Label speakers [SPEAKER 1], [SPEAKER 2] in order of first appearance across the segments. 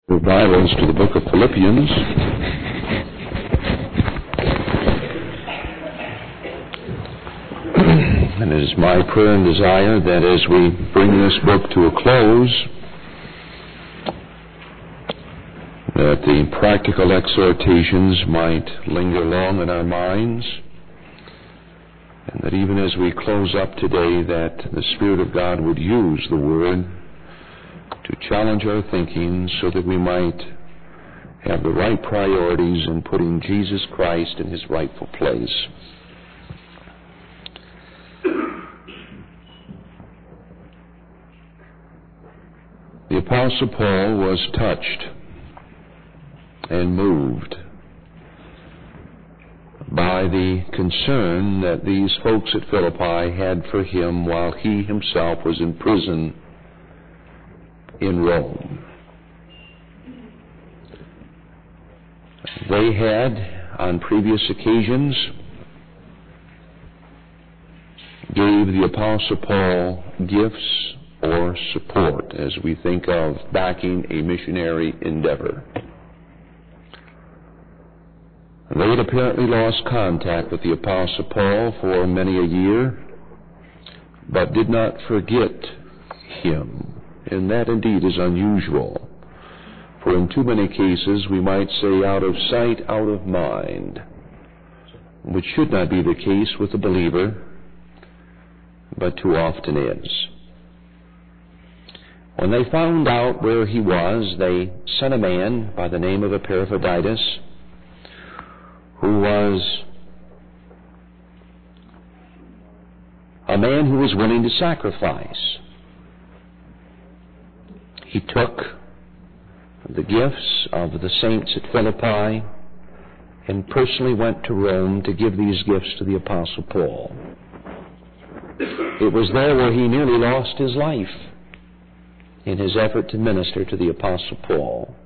[SPEAKER 1] Your Bibles to the book of Philippians. And it is my prayer and desire that as we bring this book to a close, that the practical exhortations might linger long in our minds, and that even as we close up today, that the Spirit of God would use the Word to challenge our thinking so that we might have the right priorities in putting Jesus Christ in His rightful place. The Apostle Paul was touched and moved by the concern that these folks at Philippi had for him while he himself was in prison in Rome. They had, on previous occasions, gave the Apostle Paul gifts or support as we think of backing a missionary endeavor. They had apparently lost contact with the Apostle Paul for many a year, but did not forget him. And that indeed is unusual, for in too many cases we might say out of sight, out of mind, which should not be the case with the believer, but too often is. When they found out where he was, they sent a man by the name of Epaphroditus, who was a man who was willing to sacrifice. He took the gifts of the saints at Philippi and personally went to Rome to give these gifts to the Apostle Paul. It was there where he nearly lost his life in his effort to minister to the Apostle Paul.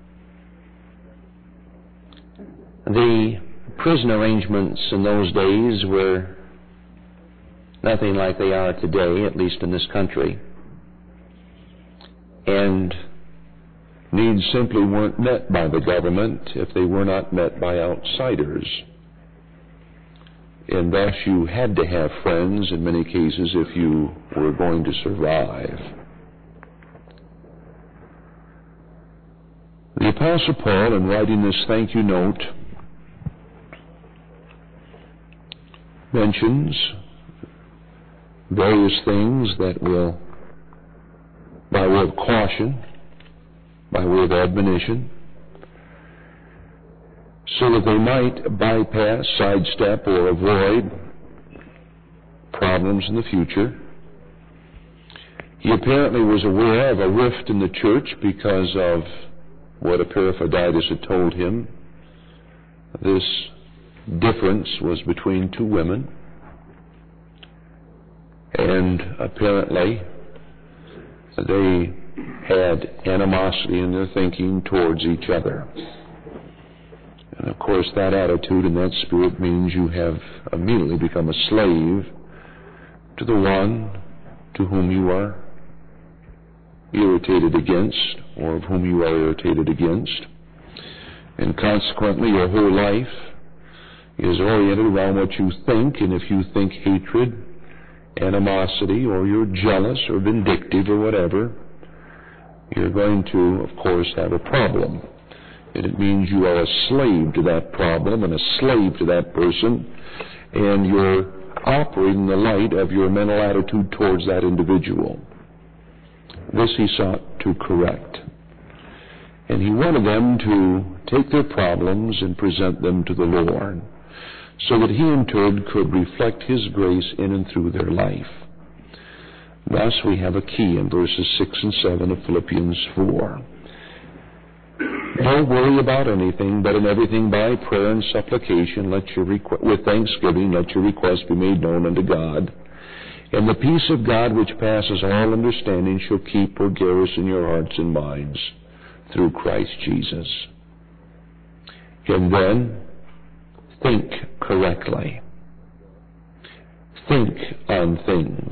[SPEAKER 1] The prison arrangements in those days were nothing like they are today, at least in this country. And needs simply weren't met by the government if they were not met by outsiders. And thus you had to have friends in many cases if you were going to survive. The Apostle Paul, in writing this thank you note, mentions various things that will, by way of caution, by way of admonition, so that they might bypass, sidestep, or avoid problems in the future. He apparently was aware of a rift in the church because of what Epaphroditus had told him. This difference was between two women, and apparently they had animosity in their thinking towards each other. And of course that attitude and that spirit means you have immediately become a slave to the one to whom you are irritated against, or of whom you are irritated against. And consequently your whole life is oriented around what you think, and if you think hatred, animosity, or you're jealous or vindictive or whatever, you're going to, of course, have a problem. And it means you are a slave to that problem and a slave to that person, and you're operating in the light of your mental attitude towards that individual. This he sought to correct. And he wanted them to take their problems and present them to the Lord, so that he in turn could reflect his grace in and through their life. Thus we have a key in verses 6 and 7 of Philippians 4. Don't worry about anything, but in everything by prayer and supplication, with thanksgiving, let your requests be made known unto God. And the peace of God, which passes all understanding, shall keep or garrison your hearts and minds through Christ Jesus. And then, think correctly. Think on things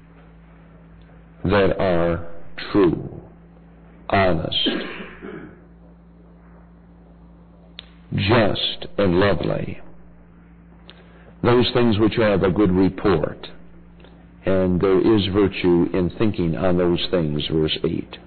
[SPEAKER 1] that are true, honest, just, and lovely. Those things which are of a good report. And there is virtue in thinking on those things, verse 8.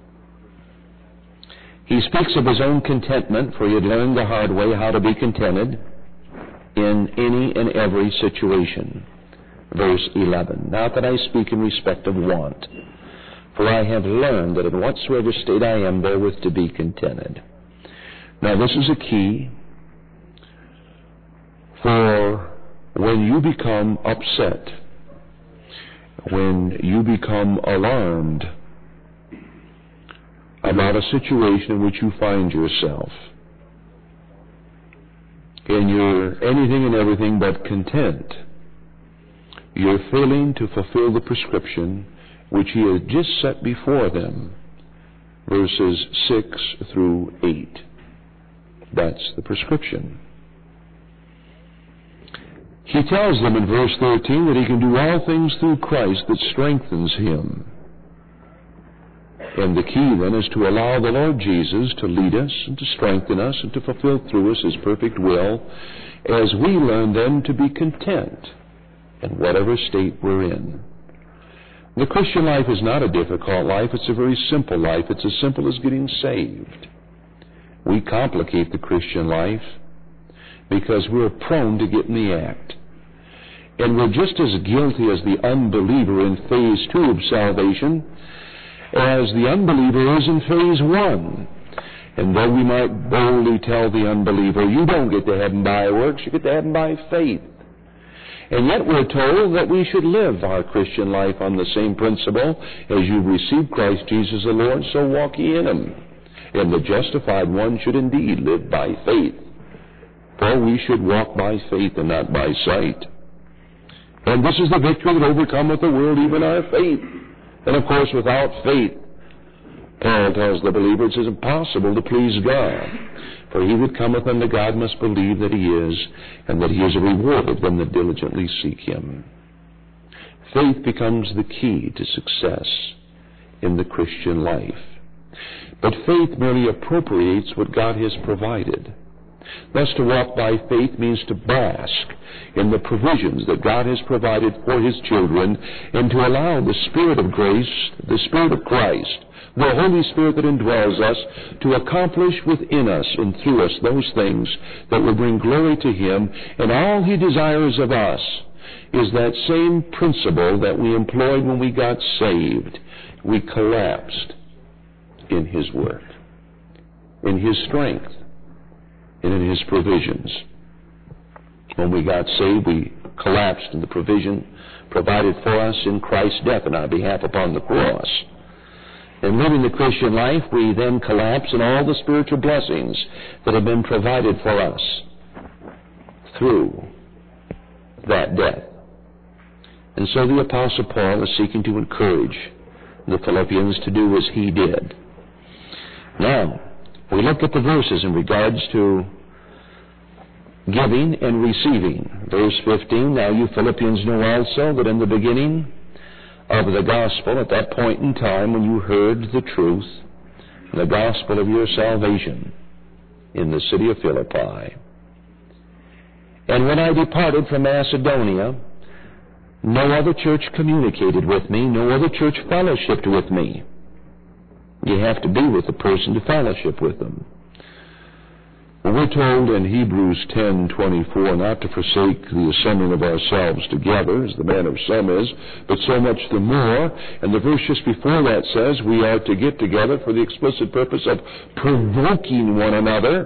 [SPEAKER 1] He speaks of his own contentment, for he had learned the hard way how to be contented in any and every situation. Verse 11. Not that I speak in respect of want, for I have learned that in whatsoever state I am therewith to be contented. Now this is a key, for when you become upset, when you become alarmed about a situation in which you find yourself, and you're anything and everything but content, you're failing to fulfill the prescription which he has just set before them, verses 6 through 8. That's the prescription. He tells them in verse 13 that he can do all things through Christ that strengthens him. And the key then is to allow the Lord Jesus to lead us and to strengthen us and to fulfill through us his perfect will as we learn then to be content in whatever state we're in. The Christian life is not a difficult life. It's a very simple life. It's as simple as getting saved. We complicate the Christian life because we're prone to get in the act. And we're just as guilty as the unbeliever in phase 2 of salvation as the unbeliever is in phase 1. And though we might boldly tell the unbeliever, you don't get to heaven by works, you get to heaven by faith. And yet we're told that we should live our Christian life on the same principle. As you receive Christ Jesus the Lord, so walk ye in him. And the justified one should indeed live by faith. For we should walk by faith and not by sight. And this is the victory that overcometh the world, even our faith. And of course, without faith, Paul tells the believer it's impossible to please God. For he that cometh unto God must believe that he is, and that he is a rewarder of them that diligently seek him. Faith becomes the key to success in the Christian life. But faith merely appropriates what God has provided. Thus, to walk by faith means to bask in the provisions that God has provided for his children, and to allow the Spirit of grace, the Spirit of Christ, the Holy Spirit that indwells us, to accomplish within us and through us those things that will bring glory to him. And all he desires of us is that same principle that we employed when we got saved. We collapsed in his work, in his strength, and in his provisions. When we got saved, we collapsed in the provision provided for us in Christ's death on our behalf upon the cross. In living the Christian life, we then collapse in all the spiritual blessings that have been provided for us through that death. And so the Apostle Paul is seeking to encourage the Philippians to do as he did. Now, we look at the verses in regards to giving and receiving. Verse 15, now you Philippians know also that in the beginning of the gospel, at that point in time when you heard the truth, the gospel of your salvation in the city of Philippi, and when I departed from Macedonia, no other church communicated with me, no other church fellowshiped with me. You have to be with the person to fellowship with them. Well, we're told in Hebrews 10:24 not to forsake the assembling of ourselves together, as the manner of some is, but so much the more. And the verse just before that says we are to get together for the explicit purpose of provoking one another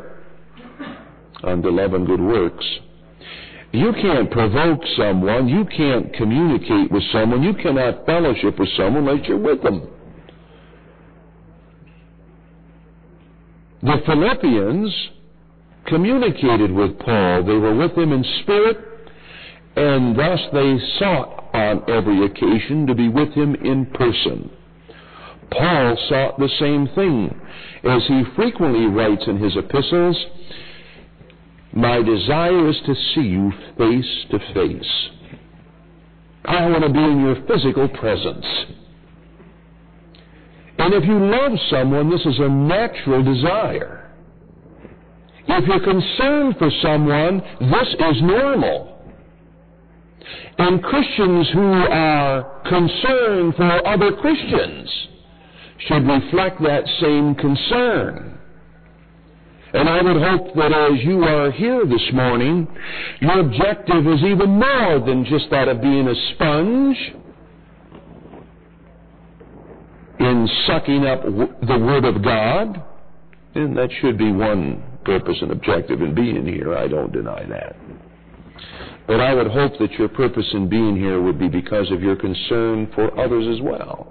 [SPEAKER 1] unto love and good works. You can't provoke someone, you can't communicate with someone, you cannot fellowship with someone unless you're with them. The Philippians communicated with Paul. They were with him in spirit, and thus they sought on every occasion to be with him in person. Paul sought the same thing, as he frequently writes in his epistles, my desire is to see you face to face. I want to be in your physical presence. And if you love someone, this is a natural desire. It If you're concerned for someone, this is normal. And Christians who are concerned for other Christians should reflect that same concern. And I would hope that as you are here this morning, your objective is even more than just that of being a sponge in sucking up the Word of God. And that should be one purpose and objective in being here. I don't deny that. But I would hope that your purpose in being here would be because of your concern for others as well.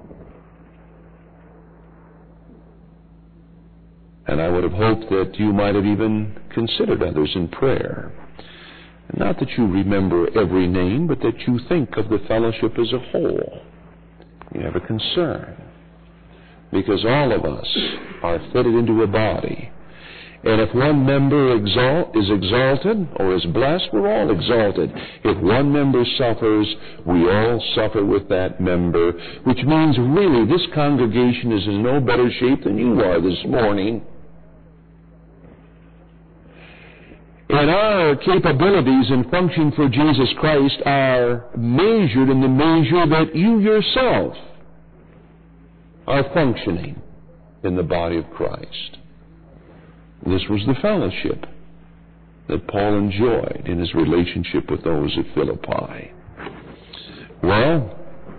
[SPEAKER 1] And I would have hoped that you might have even considered others in prayer. Not that you remember every name, but that you think of the fellowship as a whole. You have a concern. Because all of us are fitted into a body. And if one member is exalted or is blessed, we're all exalted. If one member suffers, we all suffer with that member, which means really this congregation is in no better shape than you are this morning. And our capabilities in functioning for Jesus Christ are measured in the measure that you yourself are functioning in the body of Christ. This was the fellowship that Paul enjoyed in his relationship with those at Philippi. Well,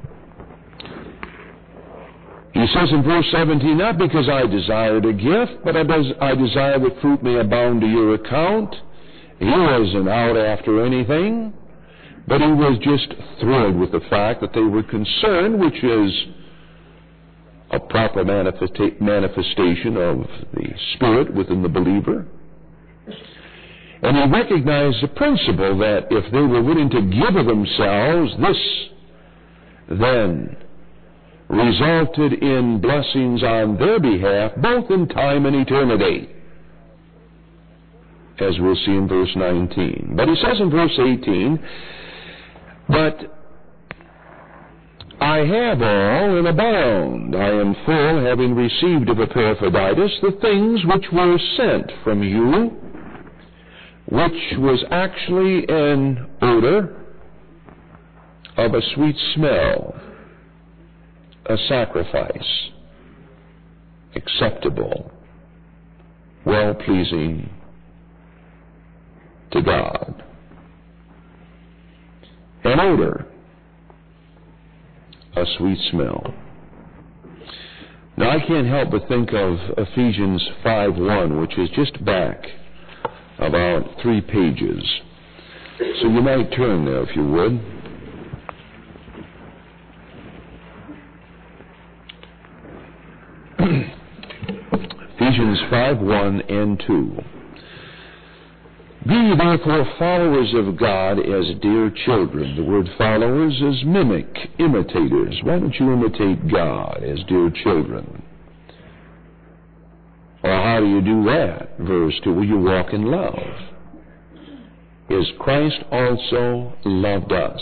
[SPEAKER 1] he says in verse 17, not because I desired a gift, but I desire that fruit may abound to your account. He wasn't out after anything, but he was just thrilled with the fact that they were concerned, which is a proper manifestation of the Spirit within the believer. And he recognized the principle that if they were willing to give of themselves, this then resulted in blessings on their behalf, both in time and eternity, as we'll see in verse 19. But he says in verse 18, but I have all and abound. I am full, having received of Epaphroditus the things which were sent from you, which was actually an odor of a sweet smell, a sacrifice, acceptable, well-pleasing to God. An odor, a sweet smell. Now I can't help but think of Ephesians 5:1, which is just back about 3 pages. So you might turn there if you would. Ephesians 5:1 and 2. Be ye therefore followers of God as dear children. The word followers is mimic, imitators. Why don't you imitate God as dear children? Or how do you do that? Verse 2, will you walk in love? As Christ also loved us.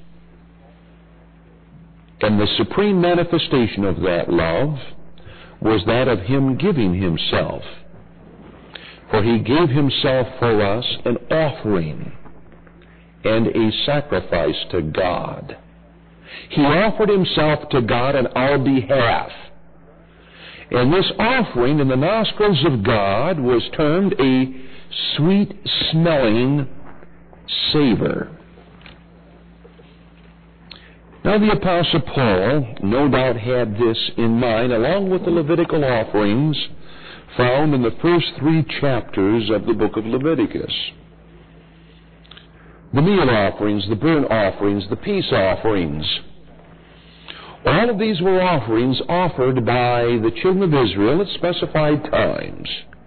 [SPEAKER 1] And the supreme manifestation of that love was that of Him giving Himself. For He gave Himself for us an offering and a sacrifice to God. He offered Himself to God on our behalf. And this offering in the nostrils of God was termed a sweet-smelling savor. Now the Apostle Paul no doubt had this in mind, along with the Levitical offerings found in the first 3 chapters of the book of Leviticus. The meal offerings, the burnt offerings, the peace offerings. All of these were offerings offered by the children of Israel at specified times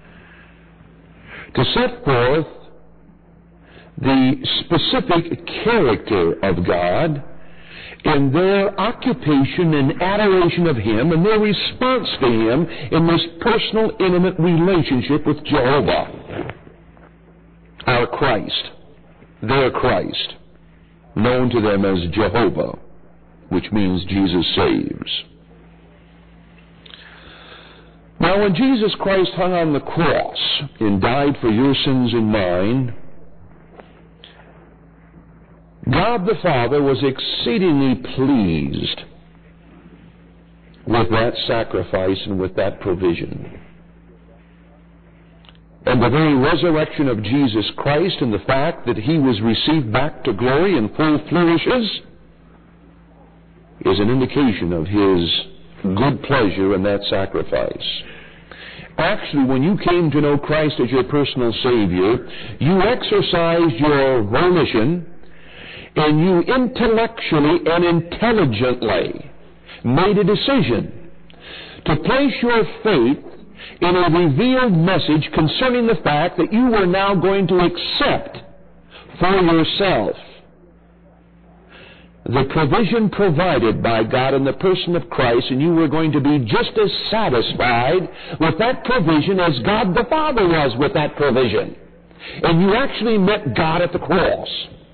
[SPEAKER 1] to set forth the specific character of God in their occupation and adoration of Him and their response to Him in this personal, intimate relationship with Jehovah, our Christ, their Christ, known to them as Jehovah, which means Jesus saves. Now, when Jesus Christ hung on the cross and died for your sins and mine, God the Father was exceedingly pleased with that sacrifice and with that provision. And the very resurrection of Jesus Christ and the fact that he was received back to glory in full flourishes is an indication of his good pleasure in that sacrifice. Actually, when you came to know Christ as your personal Savior, you exercised your volition and you intellectually and intelligently made a decision to place your faith in a revealed message concerning the fact that you were now going to accept for yourself the provision provided by God in the person of Christ, and you were going to be just as satisfied with that provision as God the Father was with that provision. And you actually met God at the cross.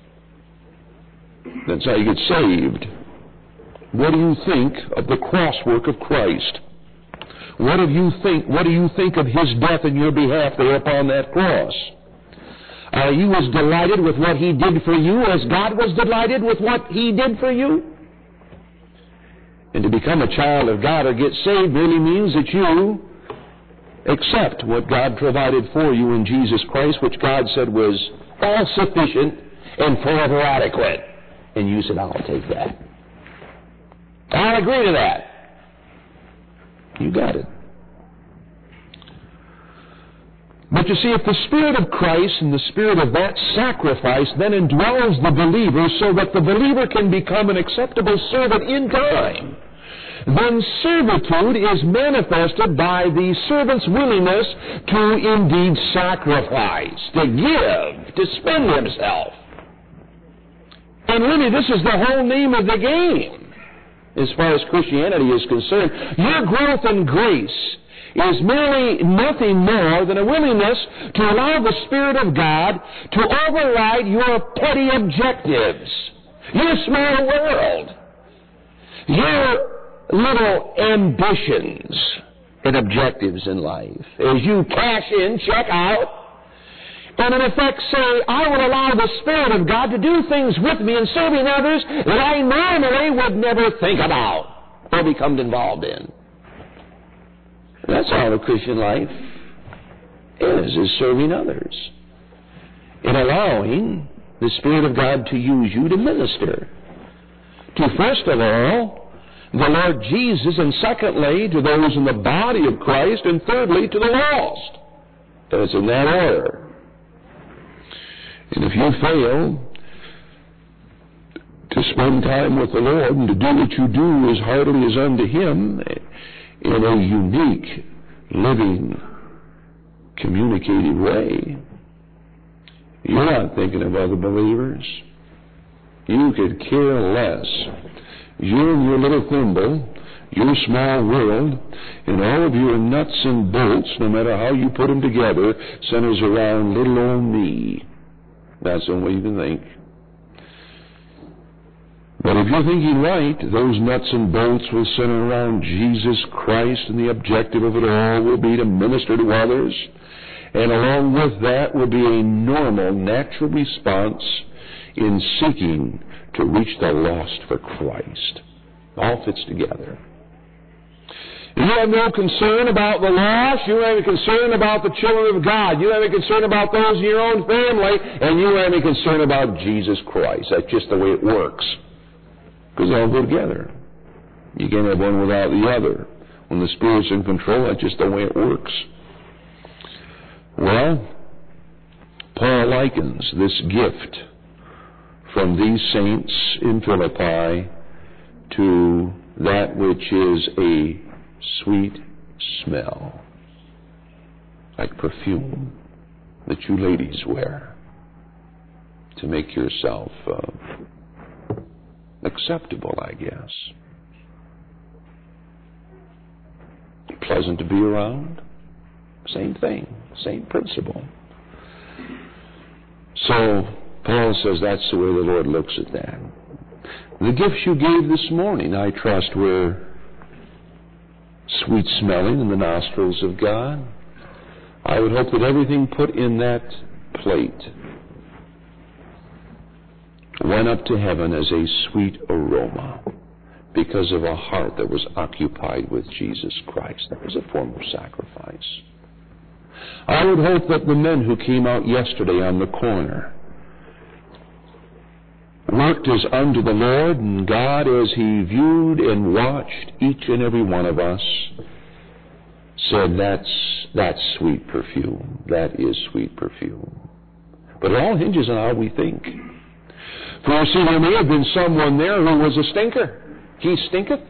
[SPEAKER 1] That's how you get saved. What do you think of the cross work of Christ? What do you think of his death in your behalf there upon that cross? Are you as delighted with what he did for you as God was delighted with what he did for you? And to become a child of God or get saved really means that you accept what God provided for you in Jesus Christ, which God said was all sufficient and forever adequate. And you said, I'll take that. I'll agree to that. You got it. But you see, if the Spirit of Christ and the Spirit of that sacrifice then indwells the believer so that the believer can become an acceptable servant in time, then servitude is manifested by the servant's willingness to indeed sacrifice, to give, to spend himself. And really, this is the whole name of the game as far as Christianity is concerned. Your growth in grace is merely nothing more than a willingness to allow the Spirit of God to override your petty objectives, your small world, your little ambitions and objectives in life. As you cash in, check out, and in effect say, I will allow the Spirit of God to do things with me in serving others that I normally would never think about or become involved in. That's all the Christian life is serving others and allowing the Spirit of God to use you to minister to, first of all, the Lord Jesus, and secondly, to those in the body of Christ, and thirdly, to the lost. And it's in that order. And if you fail to spend time with the Lord and to do what you do as heartily as unto him, in a unique, living, communicative way, you're not thinking of other believers. You could care less. You and your little thimble, your small world, and all of your nuts and bolts, no matter how you put them together, centers around little old me. That's the way you can think. But if you're thinking right, those nuts and bolts will center around Jesus Christ, and the objective of it all will be to minister to others. And along with that will be a normal, natural response in seeking to reach the lost for Christ. All fits together. You have no concern about the lost. You have a concern about the children of God. You have a concern about those in your own family. And you have a concern about Jesus Christ. That's just the way it works. Because they all go together. You can't have one without the other. When the Spirit's in control, that's just the way it works. Well, Paul likens this gift from these saints in Philippi to that which is a sweet smell, like perfume that you ladies wear to make yourself acceptable, I guess. Pleasant to be around. Same thing, same principle. So Paul says that's the way the Lord looks at that. The gifts you gave this morning, I trust, were sweet smelling in the nostrils of God. I would hope that everything put in that plate went up to heaven as a sweet aroma because of a heart that was occupied with Jesus Christ. That was a form of sacrifice. I would hope that the men who came out yesterday on the corner worked as unto the Lord, and God, as He viewed and watched each and every one of us, said, that's sweet perfume. That is sweet perfume. But it all hinges on how we think. For you see, there may have been someone there who was a stinker. He stinketh.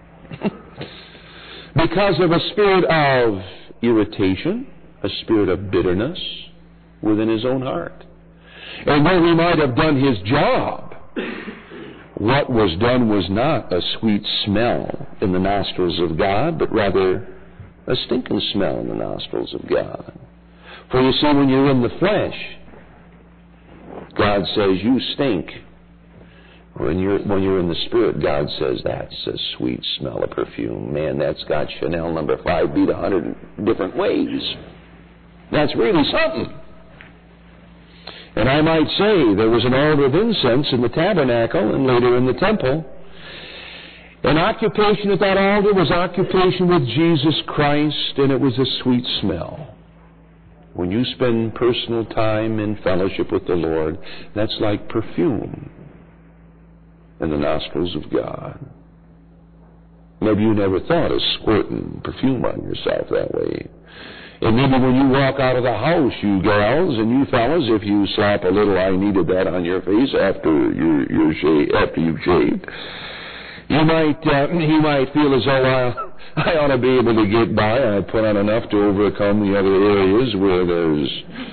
[SPEAKER 1] Because of a spirit of irritation, a spirit of bitterness within his own heart. And though he might have done his job, what was done was not a sweet smell in the nostrils of God, but rather a stinking smell in the nostrils of God. For you see, when you're in the flesh, God says, you stink. When you're in the Spirit, God says, that's a sweet smell of perfume. Man, that's got Chanel number 5 beat 100 different ways. That's really something. And I might say there was an altar of incense in the tabernacle and later in the temple. And occupation at that altar was occupation with Jesus Christ, and it was a sweet smell. When you spend personal time in fellowship with the Lord, that's like perfume in the nostrils of God. Maybe you never thought of squirting perfume on yourself that way. And maybe when you walk out of the house, you gals and you fellas, if you slap a little "I needed that" on your face after you've shaved, you might feel as though I ought to be able to get by. I put on enough to overcome the other areas where there's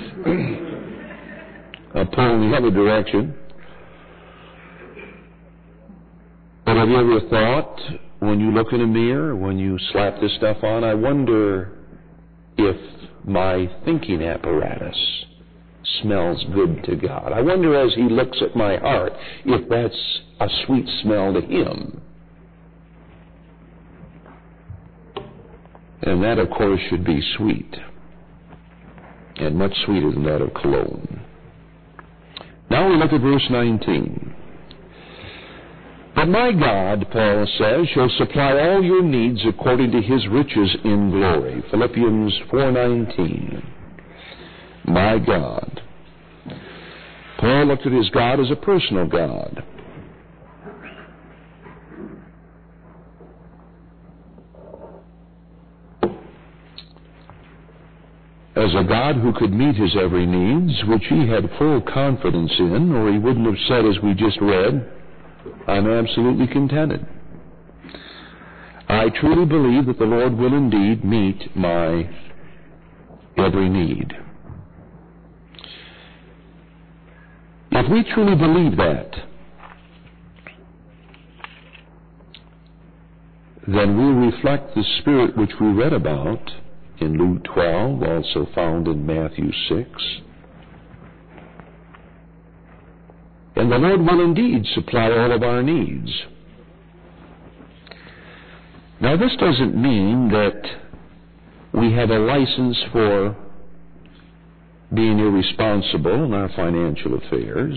[SPEAKER 1] a pull in the other direction. But have you ever thought, when you look in a mirror, when you slap this stuff on, I wonder if my thinking apparatus smells good to God. I wonder, as He looks at my heart, if that's a sweet smell to Him. And that, of course, should be sweet, and much sweeter than that of cologne. Now we look at verse 19. But my God, Paul says, shall supply all your needs according to His riches in glory. Philippians 4:19. My God. Paul looked at his God as a personal God. As a God who could meet his every needs, which he had full confidence in, or he wouldn't have said, as we just read, I'm absolutely contented. I truly believe that the Lord will indeed meet my every need. If we truly believe that, then we'll reflect the Spirit which we read about in Luke 12, also found in Matthew 6. And the Lord will indeed supply all of our needs. Now, this doesn't mean that we have a license for being irresponsible in our financial affairs.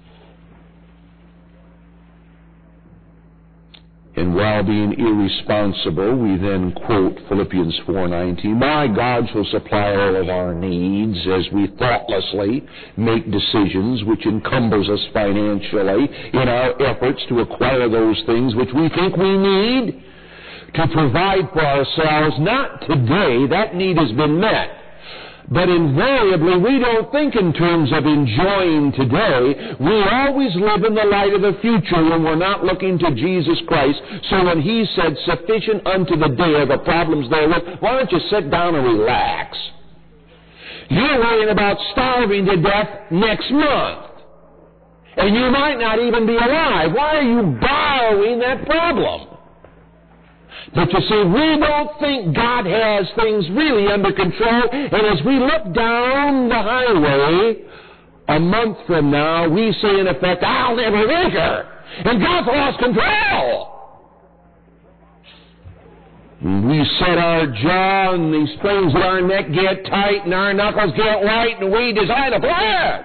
[SPEAKER 1] And while being irresponsible, we then quote Philippians 4:19, my God shall supply all of our needs, as we thoughtlessly make decisions which encumbers us financially in our efforts to acquire those things which we think we need to provide for ourselves. Not today, that need has been met. But invariably, we don't think in terms of enjoying today. We always live in the light of the future when we're not looking to Jesus Christ. So when He said, sufficient unto the day are the problems therewith, why don't you sit down and relax? You're worrying about starving to death next month. And you might not even be alive. Why are you borrowing that problem? But you see, we don't think God has things really under control, and as we look down the highway a month from now, we say in effect, I'll never make her, and God's lost control. We set our jaw and the springs of our neck get tight and our knuckles get white and we decide to play it.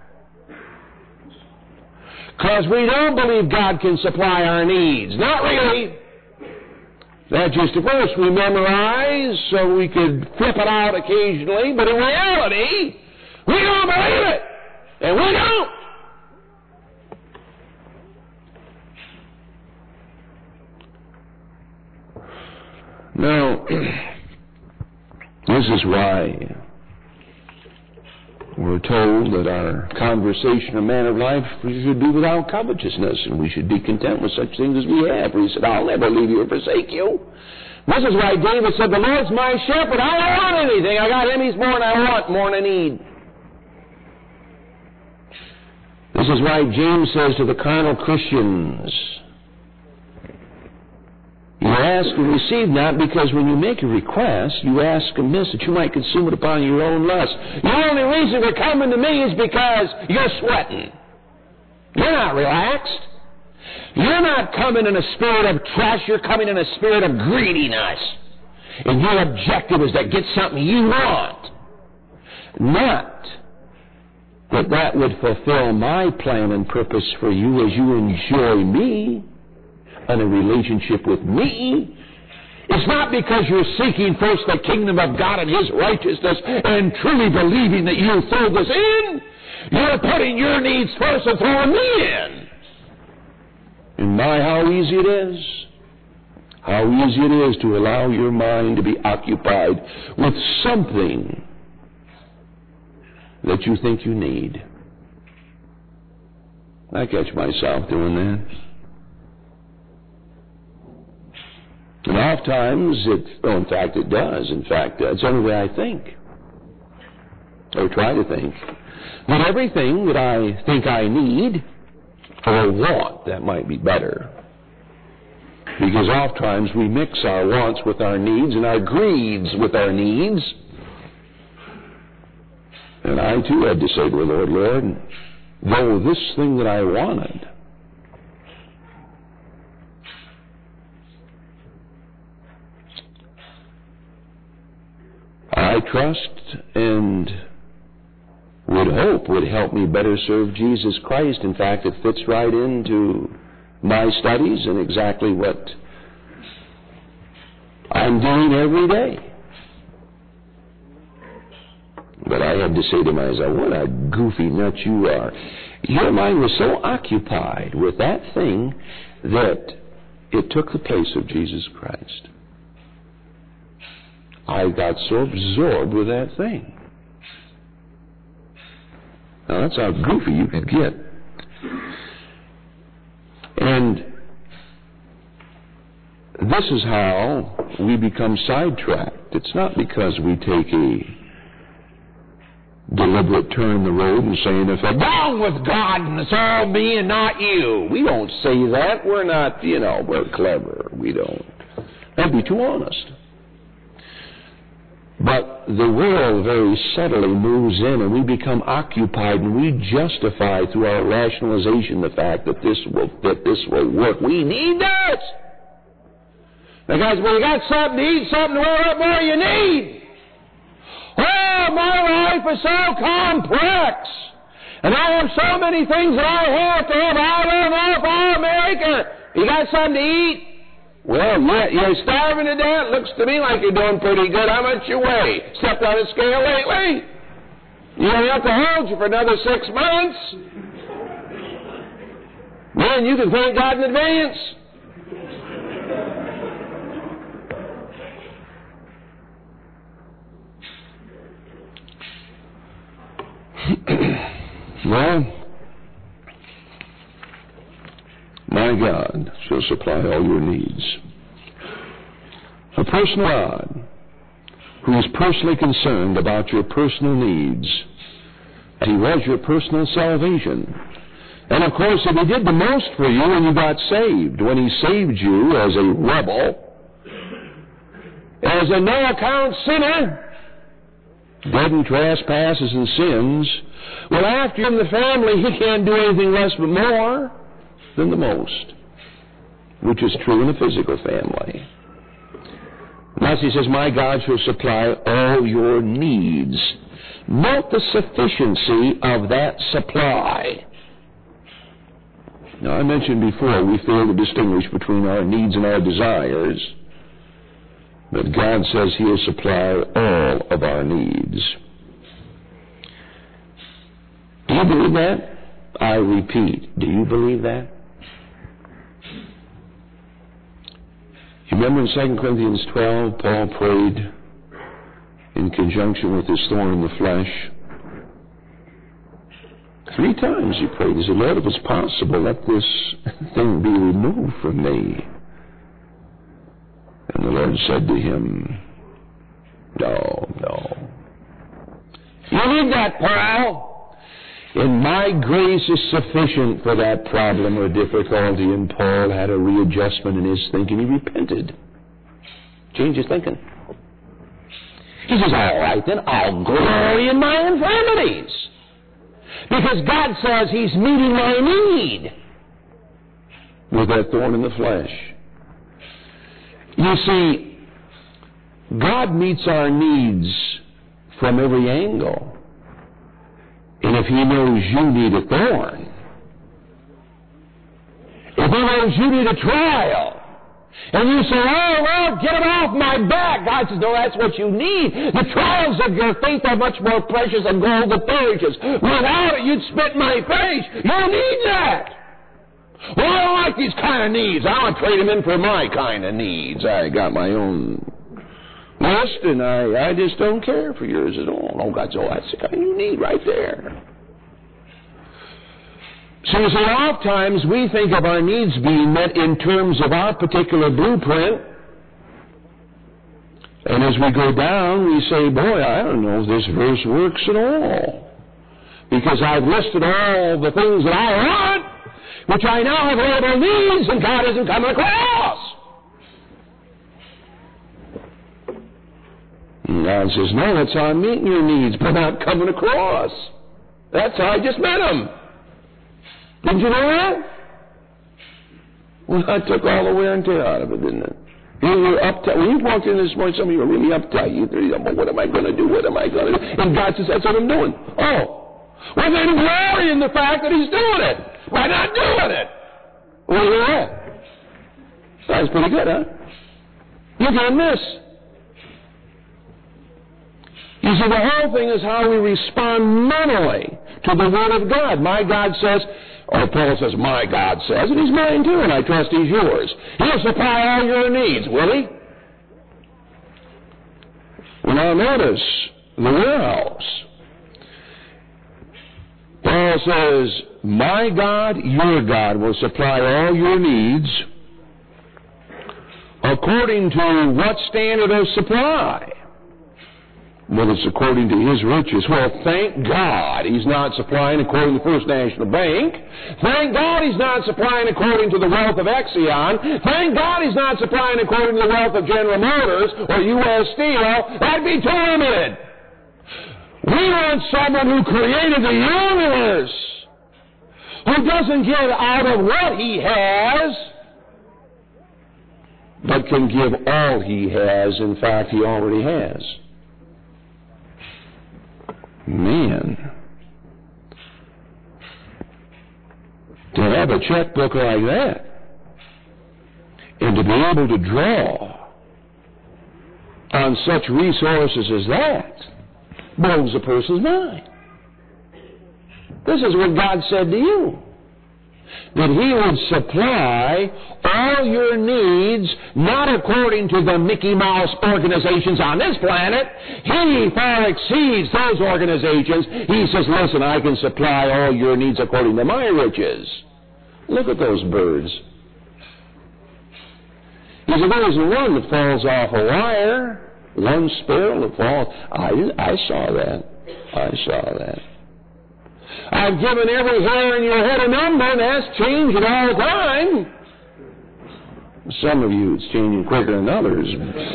[SPEAKER 1] Because we don't believe God can supply our needs. Not really. That's just a verse we memorize so we could flip it out occasionally, but in reality, we don't believe it. And we don't. Now, this is why we're told that our conversation or manner of life we should do without covetousness, and we should be content with such things as we have. For he said, I'll never leave you or forsake you. This is why David said, the Lord's my shepherd. I don't want anything. I got him. He's more than I want, more than I need. This is why James says to the carnal Christians, you ask and receive not, because when you make a request, you ask amiss that you might consume it upon your own lust. The only reason for coming to me is because you're sweating. You're not relaxed. You're not coming in a spirit of trust. You're coming in a spirit of greediness. And your objective is to get something you want. Not that would fulfill my plan and purpose for you as you enjoy me and a relationship with me. It's not because you're seeking first the kingdom of God and His righteousness and truly believing that you'll throw this in. You're putting your needs first and throwing me in. And my, how easy it is. How easy it is to allow your mind to be occupied with something that you think you need. I catch myself doing that. And oftentimes, in fact, it does. In fact, it's the only way I think, or try to think. Not everything that I think I need or want, that might be better. Because oftentimes we mix our wants with our needs and our greeds with our needs. And I too had to say to the Lord, Lord, though this thing that I wanted, I trust and would hope would help me better serve Jesus Christ. In fact, it fits right into my studies and exactly what I'm doing every day. But I had to say to myself, what a goofy nut you are. Your mind was so occupied with that thing that it took the place of Jesus Christ. I got so absorbed with that thing. Now that's how goofy you could get. And this is how we become sidetracked. It's not because we take a deliberate turn in the road and saying, if I'm wrong with God and it's all me and not you. We don't say that. We're not, we're clever. We don't. That'd be too honest. But the world very subtly moves in and we become occupied and we justify through our rationalization the fact that this will fit, this will work. We need this. Because when you got something to eat, something to wear, what more you need? Oh, my life is so complex. And I have so many things that I have to have. I don't know if I'll make it. You got something to eat? Well, you're starving to death. Looks to me like you're doing pretty good. How much you weigh? Stepped on a scale lately? You don't have to hold you for another 6 months. Man, you can thank God in advance. Well, my God shall supply all your needs. A personal God who is personally concerned about your personal needs, and He was your personal salvation. And of course, if He did the most for you when you got saved, when He saved you as a rebel, as a no-account sinner, dead in trespasses and sins, well, after you're in the family, He can't do anything less but more than the most, which is true in a physical family.
[SPEAKER 2] Thus he says, my God shall supply all your needs. Note the sufficiency of that supply. Now, I mentioned before, we fail to distinguish between our needs and our desires. But God says He will supply all of our needs. Do you believe that? I repeat, do you believe that? You remember in 2 Corinthians 12, Paul prayed in conjunction with his thorn in the flesh. 3 times he prayed. He said, Lord, if it's possible, let this thing be removed from me. And the Lord said to him, No. You need that, Paul. And my grace is sufficient for that problem or difficulty. And Paul had a readjustment in his thinking. He repented. Changed his thinking. He says, all right, then I'll glory in my infirmities. Because God says He's meeting my need with that thorn in the flesh. You see, God meets our needs from every angle. And if He knows you need a thorn, if He knows you need a trial, and you say, oh, well, get it off my back. God says, no, that's what you need. The trials of your faith are much more precious than gold that perishes. Without it, you'd spit in my face. You need that. Well, I don't like these kind of needs. I want to trade them in for my kind of needs. I got my own list, and I just don't care for yours at all. Oh, God says, oh, that's the kind you need right there. So you see, oftentimes we think of our needs being met in terms of our particular blueprint. And as we go down, we say, boy, I don't know if this verse works at all. Because I've listed all the things that I want, which I now have available needs, and God isn't coming across. And God says, no, that's how I'm meeting your needs, but not coming across. That's how I just met them. Didn't you know that? Well, that took all the wear and tear out of it, didn't it? You were uptight. When you walked in this morning, some of you were really uptight. You thought, well, what am I going to do? What am I going to do? And God says, that's what I'm doing. Oh. Well, then glory in the fact that He's doing it. Why not doing it? Well, you know that. That's pretty good, huh? You can't miss. You see, the whole thing is how we respond mentally to the Word of God. My God says, or Paul says, my God says, and He's mine too, and I trust He's yours. He'll supply all your needs, will He? Well, now notice the warehouse. Paul says, my God, your God, will supply all your needs according to what standard of supply? Well, it's according to His riches. Well, thank God He's not supplying according to First National Bank. Thank God He's not supplying according to the wealth of Exxon. Thank God He's not supplying according to the wealth of General Motors or U.S. Steel. That'd be too limited. We want someone who created the universe, who doesn't give out of what He has, but can give all He has. In fact, He already has. Man, to have a checkbook like that and to be able to draw on such resources as that blows a person's mind. This is what God said to you, that He would supply all your needs, not according to the Mickey Mouse organizations on this planet. He far exceeds those organizations. He says, listen, I can supply all your needs according to my riches. Look at those birds. He said, there's one that falls off a wire, one sparrow that falls. I saw that. I've given every hair in your head a number, and that's changing all the time. Some of you, it's changing quicker than others.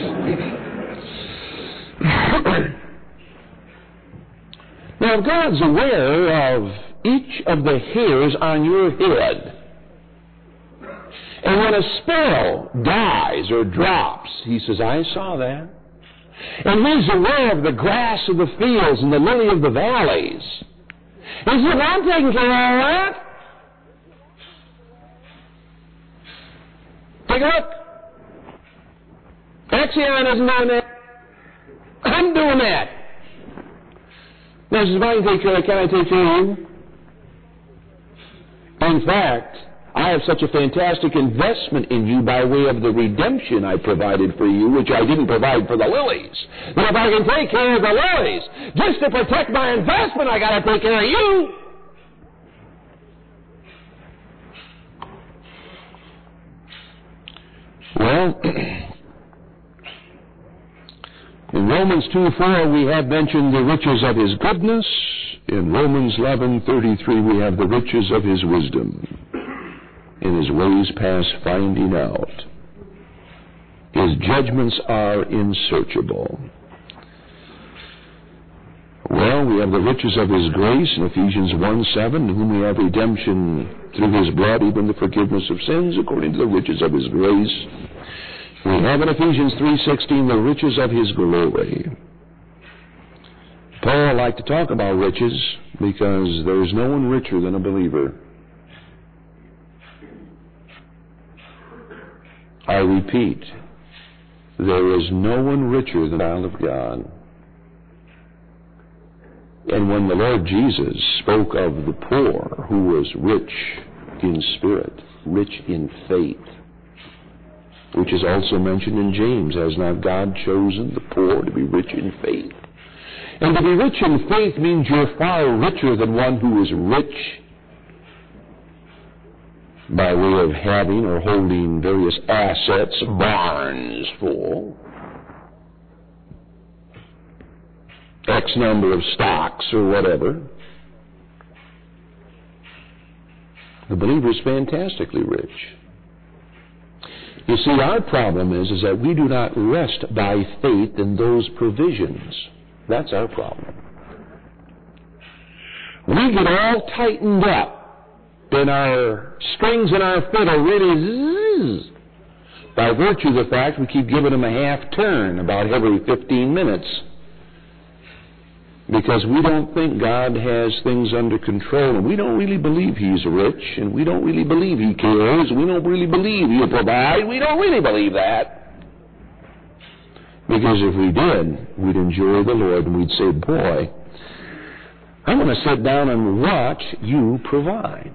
[SPEAKER 2] Now, God's aware of each of the hairs on your head. And when a sparrow dies or drops, he says, I saw that. And he's aware of the grass of the fields and the lily of the valleys. He says, I'm taking care of that. Take a look. Axion isn't doing that. I'm doing that. Now, if I can take care of it, can I take care of you? In fact, I have such a fantastic investment in you by way of the redemption I provided for you, which I didn't provide for the lilies. That if I can take care of the lilies, just to protect my investment, I got to take care of you. Well, in Romans 2:4 we have mentioned the riches of his goodness. In Romans 11:33 we have the riches of his wisdom. In his ways past finding out. His judgments are unsearchable. Well, we have the riches of his grace in Ephesians 1:7, in whom we have redemption through his blood, even the forgiveness of sins, according to the riches of his grace. We have in Ephesians 3:16 the riches of his glory. Paul liked to talk about riches because there is no one richer than a believer. I repeat, there is no one richer than a child of God. And when the Lord Jesus spoke of the poor who was rich in spirit, rich in faith, which is also mentioned in James, has not God chosen the poor to be rich in faith? And to be rich in faith means you're far richer than one who is rich by way of having or holding various assets, barns full, X number of stocks or whatever. The believer is fantastically rich. You see, our problem is that we do not rest by faith in those provisions. That's our problem. We get all tightened up, and our strings in our fiddle really zzz, by virtue of the fact we keep giving them a half turn about every 15 minutes. Because we don't think God has things under control, and we don't really believe he's rich, and we don't really believe he cares, we don't really believe he'll provide, we don't really believe that. Because if we did, we'd enjoy the Lord, and we'd say, boy, I'm going to sit down and watch you provide.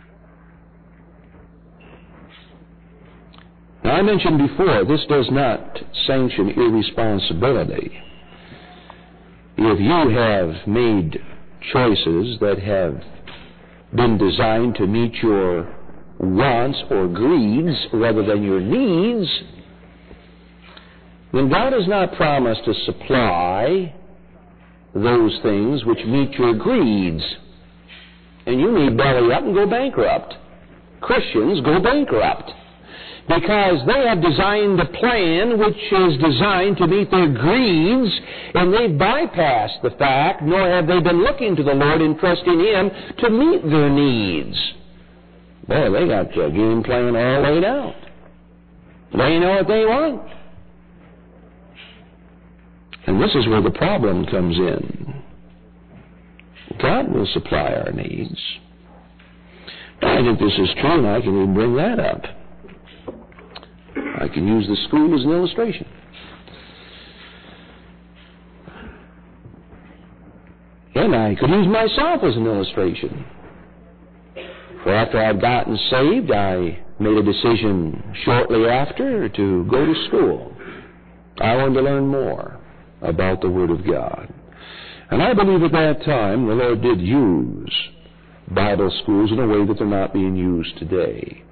[SPEAKER 2] Now, I mentioned before, this does not sanction irresponsibility. If you have made choices that have been designed to meet your wants or greeds rather than your needs, then God has not promised to supply those things which meet your greeds. And you may belly up and go bankrupt. Christians go bankrupt because they have designed a plan which is designed to meet their greeds, and they've bypassed the fact, nor have they been looking to the Lord and trusting him to meet their needs. Boy, they got their game plan all laid out. They know what they want. And this is where the problem comes in. God will supply our needs. I think this is true, and I can even bring that up. I can use the school as an illustration. And I could use myself as an illustration. For after I'd gotten saved, I made a decision shortly after to go to school. I wanted to learn more about the Word of God. And I believe at that time the Lord did use Bible schools in a way that they're not being used today.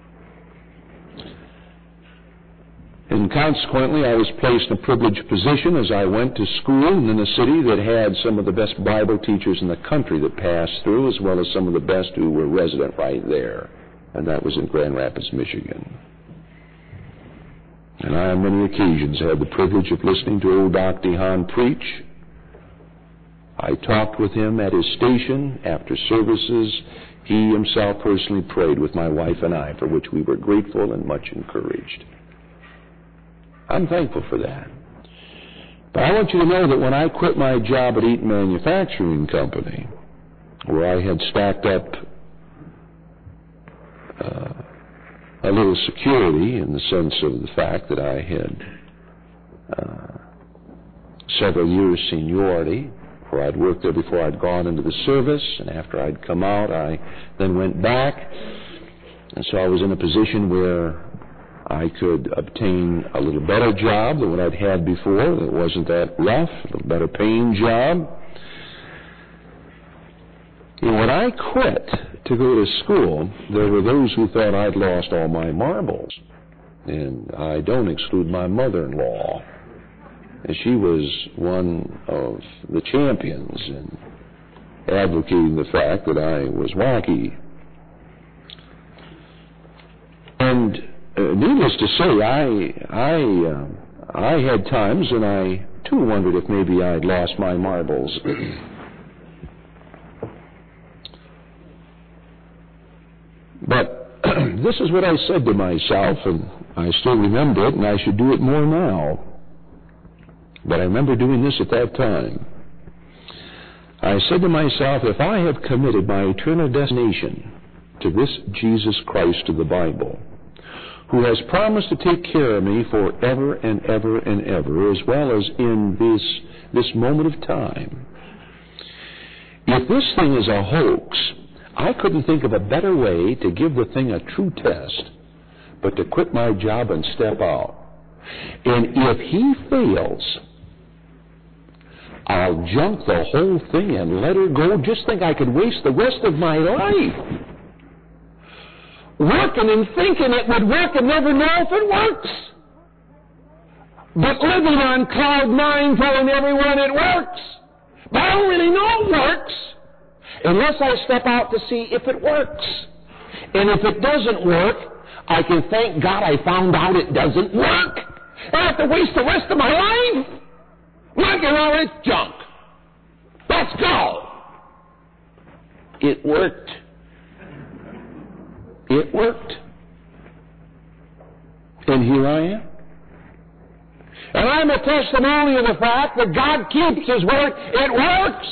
[SPEAKER 2] And consequently, I was placed in a privileged position as I went to school in a city that had some of the best Bible teachers in the country that passed through, as well as some of the best who were resident right there. And that was in Grand Rapids, Michigan. And I, on many occasions, had the privilege of listening to old Dr. DeHaan preach. I talked with him at his station after services. He himself personally prayed with my wife and I, for which we were grateful and much encouraged. I'm thankful for that. But I want you to know that when I quit my job at Eaton Manufacturing Company, where I had stacked up a little security in the sense of the fact that I had several years seniority, where I'd worked there before I'd gone into the service, and after I'd come out, I then went back, and so I was in a position where I could obtain a little better job than what I'd had before. That wasn't that rough, a little better paying job. And when I quit to go to school, there were those who thought I'd lost all my marbles. And I don't exclude my mother-in-law. And she was one of the champions in advocating the fact that I was wacky. And needless to say, I had times when I too wondered if maybe I'd lost my marbles. But this is what I said to myself, and I still remember it, and I should do it more now. But I remember doing this at that time. I said to myself, if I have committed my eternal destination to this Jesus Christ of the Bible, who has promised to take care of me forever and ever and ever, as well as in this moment of time, if this thing is a hoax, I couldn't think of a better way to give the thing a true test but to quit my job and step out. And if he fails, I'll junk the whole thing and let her go. Just think I could waste the rest of my life working and thinking it would work and never know if it works. But living on cloud nine, telling everyone it works. But I don't really know it works unless I step out to see if it works. And if it doesn't work, I can thank God I found out it doesn't work. I don't have to waste the rest of my life. Look at all this junk. Let's go. It worked. It worked. And here I am. And I'm a testimony of the fact that God keeps His word. It works.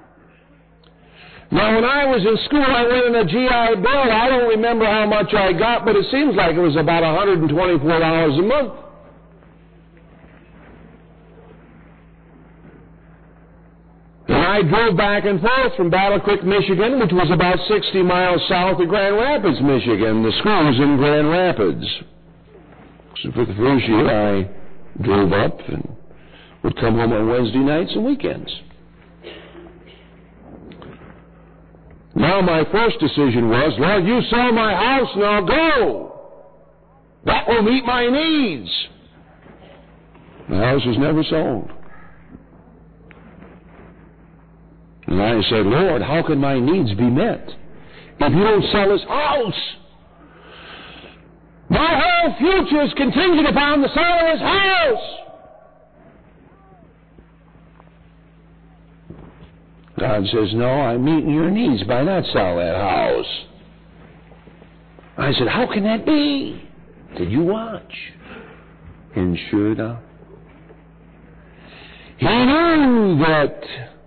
[SPEAKER 2] Now, when I was in school, I went in a GI Bill. I don't remember how much I got, but it seems like it was about $124 a month. And I drove back and forth from Battle Creek, Michigan, which was about 60 miles south of Grand Rapids, Michigan. The school was in Grand Rapids. So for the first year, I drove up and would come home on Wednesday nights and weekends. Now my first decision was, Lord, you sell my house, now go. That will meet my needs. The house was never sold. And I said, Lord, how can my needs be met if you don't sell this house? My whole future is contingent upon the sale of this house. God says, no, I'm meeting your needs by not selling that house. I said, how can that be? Did you watch? And sure enough, he knew that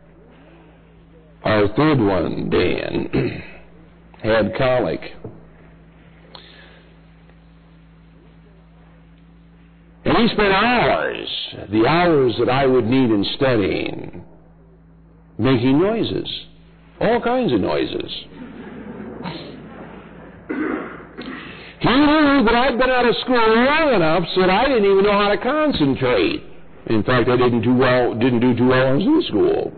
[SPEAKER 2] our third one, Dan, had colic. And he spent hours, the hours that I would need in studying, making noises, all kinds of noises. He knew that I'd been out of school long enough so that I didn't even know how to concentrate. In fact, I didn't do too well in school.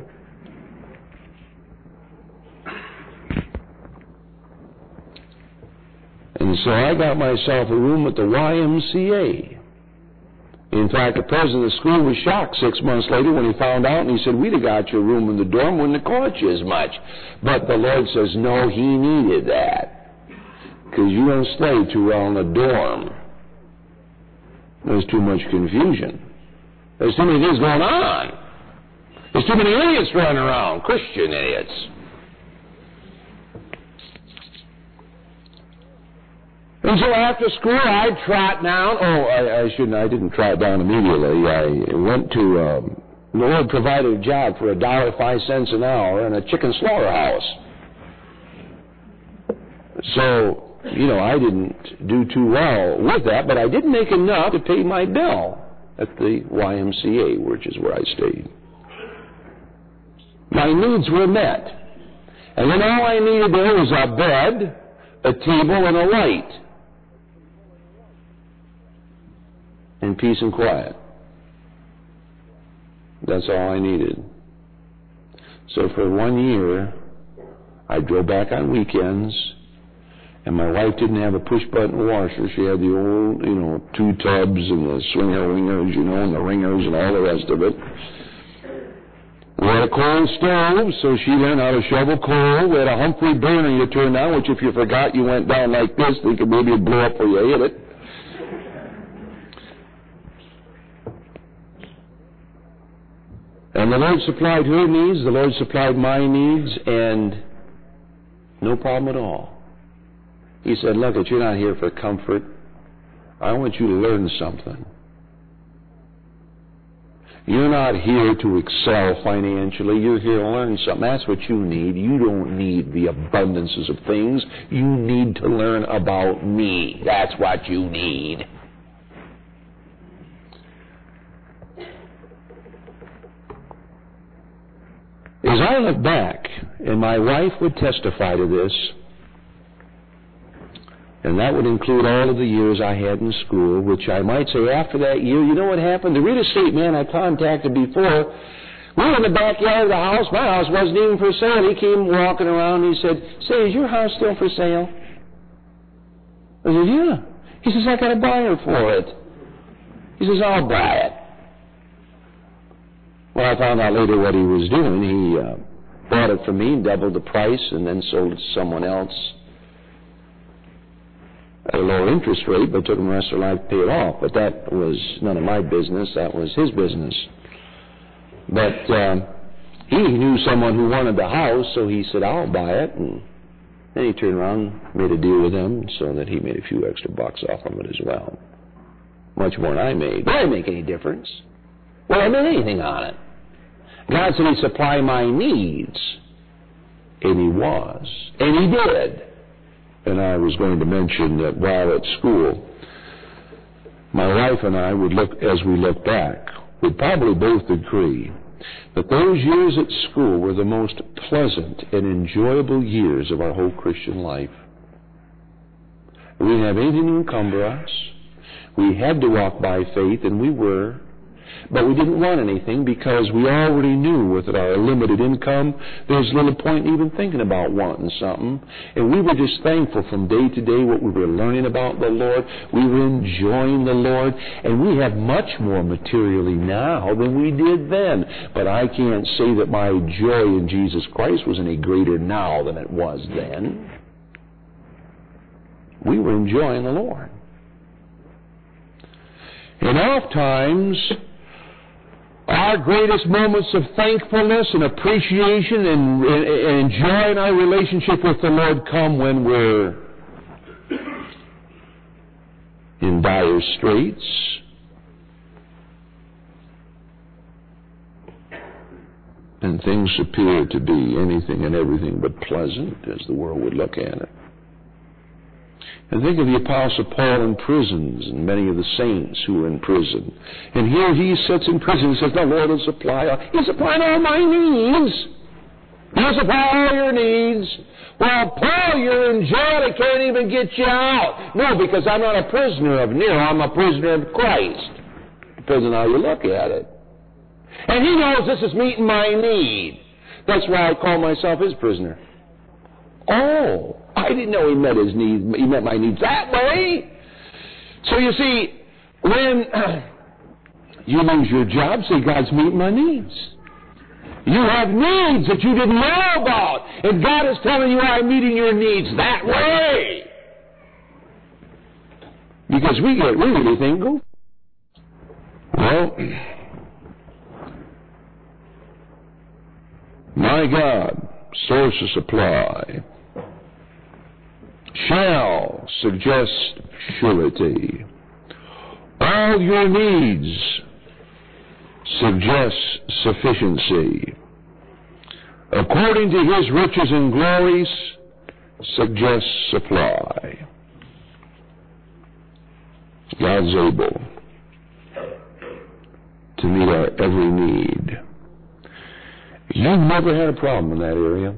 [SPEAKER 2] And so I got myself a room at the YMCA. In fact, the president of the school was shocked 6 months later when he found out, and he said, we'd have got your room in the dorm, wouldn't have cost you as much. But the Lord says, no, he needed that, because you don't stay too well in the dorm. There's too much confusion. There's too many things going on. There's too many idiots running around, Christian idiots. And so after school, I'd trot down. I didn't trot down immediately. I went to, the Lord provided a job for $1.05 an hour in a chicken slaughterhouse. So, I didn't do too well with that, but I did make enough to pay my bill at the YMCA, which is where I stayed. My needs were met. And then all I needed there was a bed, a table, and a light. And peace and quiet. That's all I needed. So for 1 year, I drove back on weekends, and my wife didn't have a push-button washer. She had the old, 2 tubs and the swinger-wingers, and the ringers and all the rest of it. We had a coal stove, so she learned how to shovel coal. We had a Humphrey burner you turned on, which if you forgot, you went down like this, thinking maybe it'd blow up where you hit it. And the Lord supplied her needs, the Lord supplied my needs, and no problem at all. He said, look, you're not here for comfort. I want you to learn something. You're not here to excel financially. You're here to learn something. That's what you need. You don't need the abundances of things. You need to learn about me. That's what you need. As I look back, and my wife would testify to this, and that would include all of the years I had in school, which I might say after that year, you know what happened? The real estate man I contacted before, we were in the backyard of the house. My house wasn't even for sale. He came walking around and he said, say, is your house still for sale? I said, yeah. He says, I got a buyer for it. He says, I'll buy it. Well, I found out later what he was doing. He bought it from me, doubled the price, and then sold it to someone else at a lower interest rate, but took him the rest of their life to pay it off. But that was none of my business. That was his business. But he knew someone who wanted the house, so he said, I'll buy it. And then he turned around, made a deal with him, so that he made a few extra bucks off of it as well. Much more than I made. But I didn't make any difference. Well, I made anything on it. God said He'd supply my needs. And He was. And He did. And I was going to mention that while at school, my wife and I would look, as we look back, would probably both agree that those years at school were the most pleasant and enjoyable years of our whole Christian life. We didn't have anything to encumber us. We had to walk by faith, and we were. But we didn't want anything because we already knew with our limited income, there's little point in even thinking about wanting something. And we were just thankful from day to day what we were learning about the Lord. We were enjoying the Lord. And we have much more materially now than we did then. But I can't say that my joy in Jesus Christ was any greater now than it was then. We were enjoying the Lord. And oftentimes, our greatest moments of thankfulness and appreciation and joy in our relationship with the Lord come when we're in dire straits, and things appear to be anything and everything but pleasant, as the world would look at it. And think of the Apostle Paul in prisons and many of the saints who were in prison. And here he sits in prison and says, the Lord will supply. He'll supply all my needs. He'll supply all your needs. Well, Paul, you're in jail. They can't even get you out. No, because I'm not a prisoner of Nero. I'm a prisoner of Christ. Depends on how you look at it. And he knows this is meeting my need. That's why I call myself his prisoner. Oh, I didn't know he met his needs. He met my needs that way. So you see, when you lose your job, say, God's meeting my needs. You have needs that you didn't know about, and God is telling you, I'm meeting your needs that way. Because we really think, go. Well, my God, source of supply. Shall suggests surety. All your needs suggests sufficiency. According to his riches and glories suggests supply. God's able to meet our every need. You've never had a problem in that area.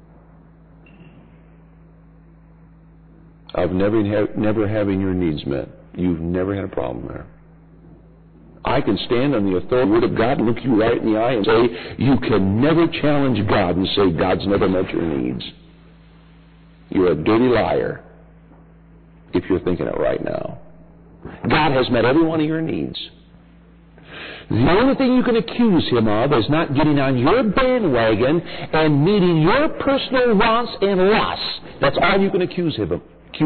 [SPEAKER 2] Of never having your needs met. You've never had a problem there. I can stand on the authority word of God and look you right in the eye and say, you can never challenge God and say, God's never met your needs. You're a dirty liar if you're thinking it right now. God has met every one of your needs. The only thing you can accuse him of is not getting on your bandwagon and meeting your personal wants and lusts. That's all you can accuse him of.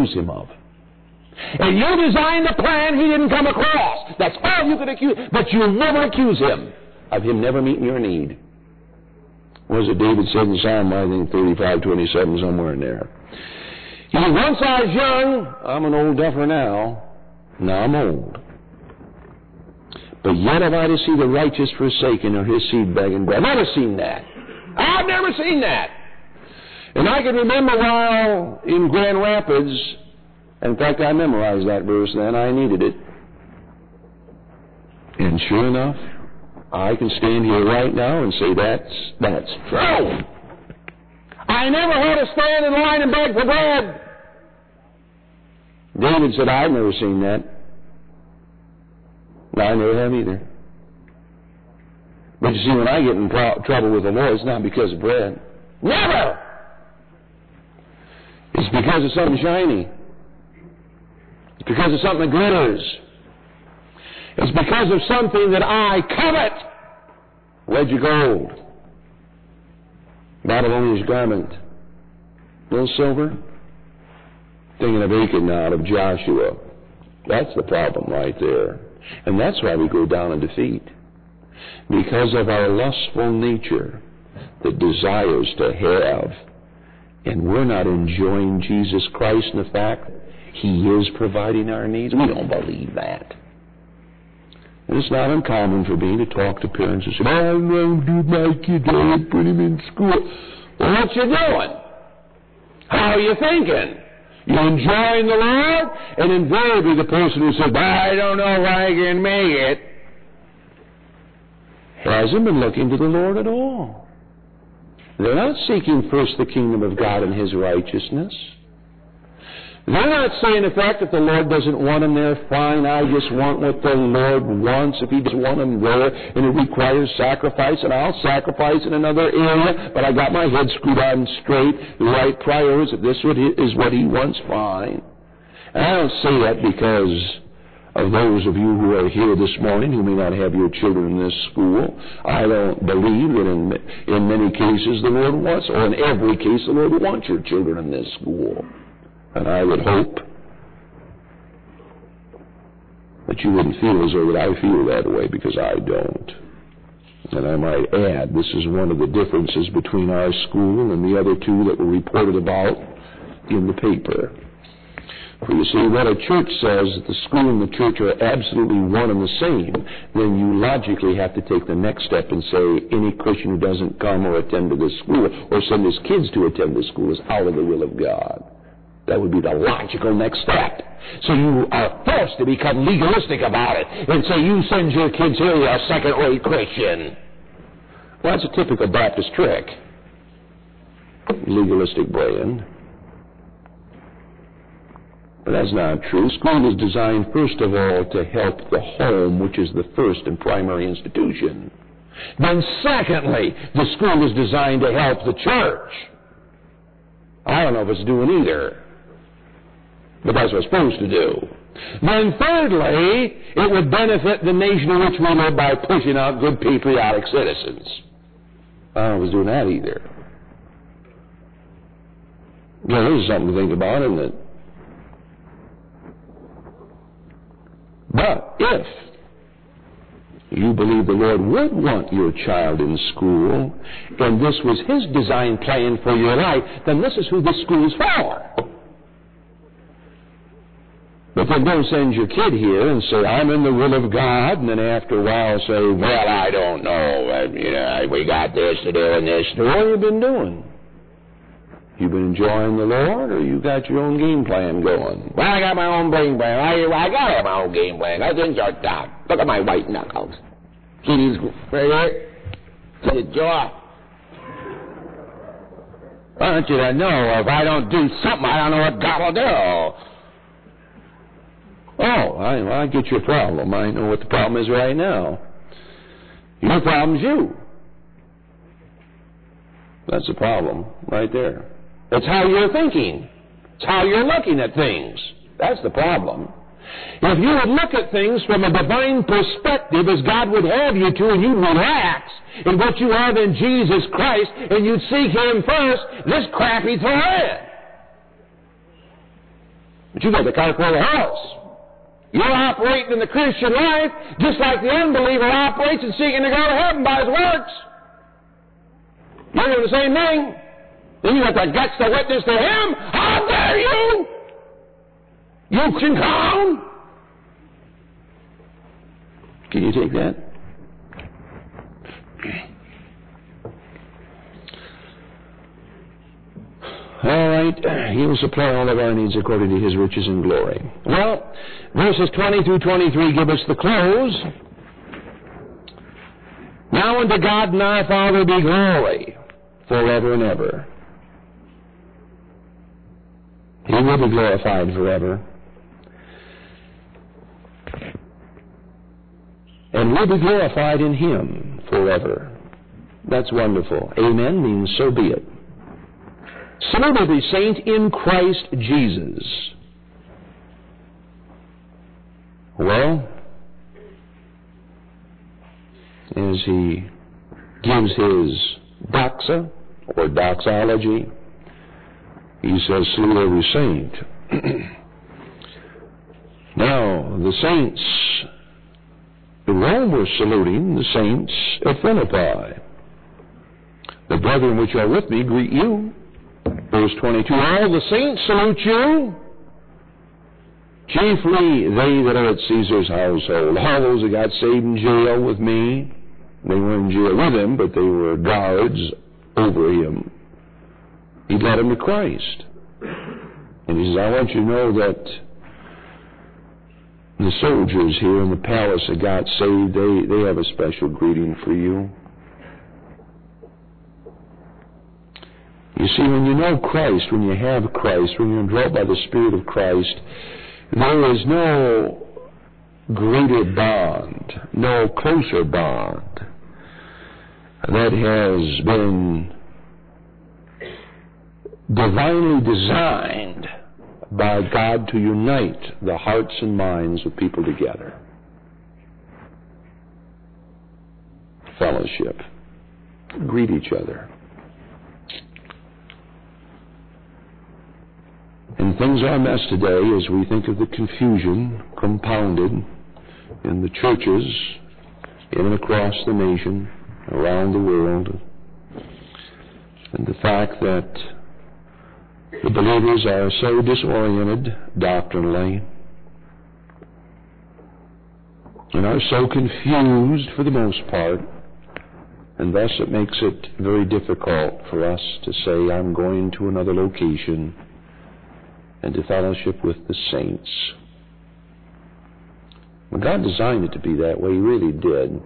[SPEAKER 2] And you designed the plan he didn't come across. That's all you can accuse. But you'll never accuse him of him never meeting your need. What was it David said in Psalm, I think 35:27, somewhere in there? He said, once I was young, I'm an old duffer now. Now I'm old. But yet have I to see the righteous forsaken or his seed begging bread. I've never seen that. I've never seen that. And I can remember while in Grand Rapids, in fact, I memorized that verse then. I needed it. And sure enough, I can stand here right now and say that's true. I never had to stand in line and beg for bread. David said, I've never seen that. I never have either. But you see, when I get in trouble with the Lord, it's not because of bread. Never! It's because of something shiny. It's because of something that glitters. It's because of something that I covet. Wedge of gold. Babylonian garment. Little silver. Thinking of Achan now, out of Joshua. That's the problem right there. And that's why we go down in defeat. Because of our lustful nature that desires to have. And we're not enjoying Jesus Christ in the fact that he is providing our needs. We don't believe that. And it's not uncommon for me to talk to parents and say, I don't do my kid, I put him in school. Well, what you doing? How are you thinking? You enjoying the Lord? And invariably the person who says, I don't know if I can make it, hasn't been looking to the Lord at all. They're not seeking first the kingdom of God and his righteousness. They're not saying, in fact, if the Lord doesn't want them there, fine, I just want what the Lord wants. If he doesn't want them there, and it requires sacrifice, and I'll sacrifice in another area, but I got my head screwed on straight, the right priorities, if this is what he wants, fine. And I don't say that because of those of you who are here this morning who may not have your children in this school. I don't believe that in many cases the Lord wants, or in every case the Lord wants your children in this school. And I would hope that you wouldn't feel as though that I feel that way, because I don't. And I might add, this is one of the differences between our school and the other two that were reported about in the paper. For you see, when a church says that the school and the church are absolutely one and the same, then you logically have to take the next step and say any Christian who doesn't come or attend to this school or send his kids to attend this school is out of the will of God. That would be the logical next step. So you are forced to become legalistic about it and say, you send your kids here, you're a second-rate Christian. Well, that's a typical Baptist trick. Legalistic brain. But that's not true. School is designed, first of all, to help the home, which is the first and primary institution. Then secondly, the school is designed to help the church. I don't know if it's doing either. But that's what it's supposed to do. Then thirdly, it would benefit the nation in which we live by pushing out good patriotic citizens. I don't know if it's doing that either. Well, this is something to think about, isn't it? But if you believe the Lord would want your child in school, and this was his design plan for your life, then this is who this school is for. But then don't send your kid here and say, I'm in the will of God, and then after a while say, well, I don't know. We got this to do and this to do. What have you been doing? You been enjoying the Lord, or you got your own game plan going? Well, I got my own game plan. I got to have my own game plan. I things are tough. Look at my white knuckles. See these right here? See the jaw? I want you to know if I don't do something, I don't know what God will do. Oh, I get your problem. I know what the problem is right now. Your problem's you. That's the problem right there. It's how you're thinking. It's how you're looking at things. That's the problem. If you would look at things from a divine perspective as God would have you to, and you'd relax in what you have in Jesus Christ, and you'd seek Him first, this crap He'd throw in. But you got the car full of house. You're operating in the Christian life just like the unbeliever operates in seeking to go to heaven by his works. You're doing the same thing. Then you got the guts to witness to him. How dare you? You Christian clown! Can you take that? All right, He will supply all of our needs according to His riches and glory. Well, verses 20 through 23 give us the close. Now unto God and our Father be glory forever and ever. He will be glorified forever. And we'll be glorified in Him forever. That's wonderful. Amen means so be it. Salute every saint in Christ Jesus. Well, as he gives his doxa, or doxology, he says, salute every saint. Now, the saints in Rome were saluting the saints at Philippi. The brethren which are with me greet you. Verse 22, all the saints salute you, chiefly they that are at Caesar's household. All those that got saved in jail with me, they weren't in jail with him, but they were guards over him. He led them to Christ. And he says, I want you to know that the soldiers here in the palace that got saved, they have a special greeting for you. You see, when you know Christ, when you have Christ, when you're indwelt by the Spirit of Christ, there is no greater bond, no closer bond that has been divinely designed by God to unite the hearts and minds of people together. Fellowship. Greet each other. And things are a mess today as we think of the confusion compounded in the churches in and across the nation, around the world, and the fact that the believers are so disoriented doctrinally and are so confused for the most part, and thus it makes it very difficult for us to say, I'm going to another location and to fellowship with the saints. Well, God designed it to be that way. He really did.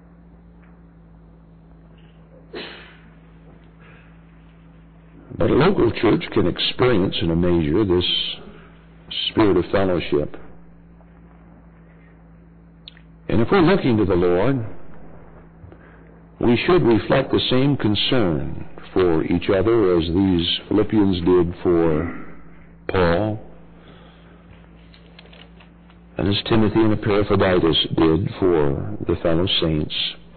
[SPEAKER 2] But a local church can experience in a measure this spirit of fellowship. And if we're looking to the Lord, we should reflect the same concern for each other as these Philippians did for Paul, and as Timothy and Epaphroditus did for the fellow saints.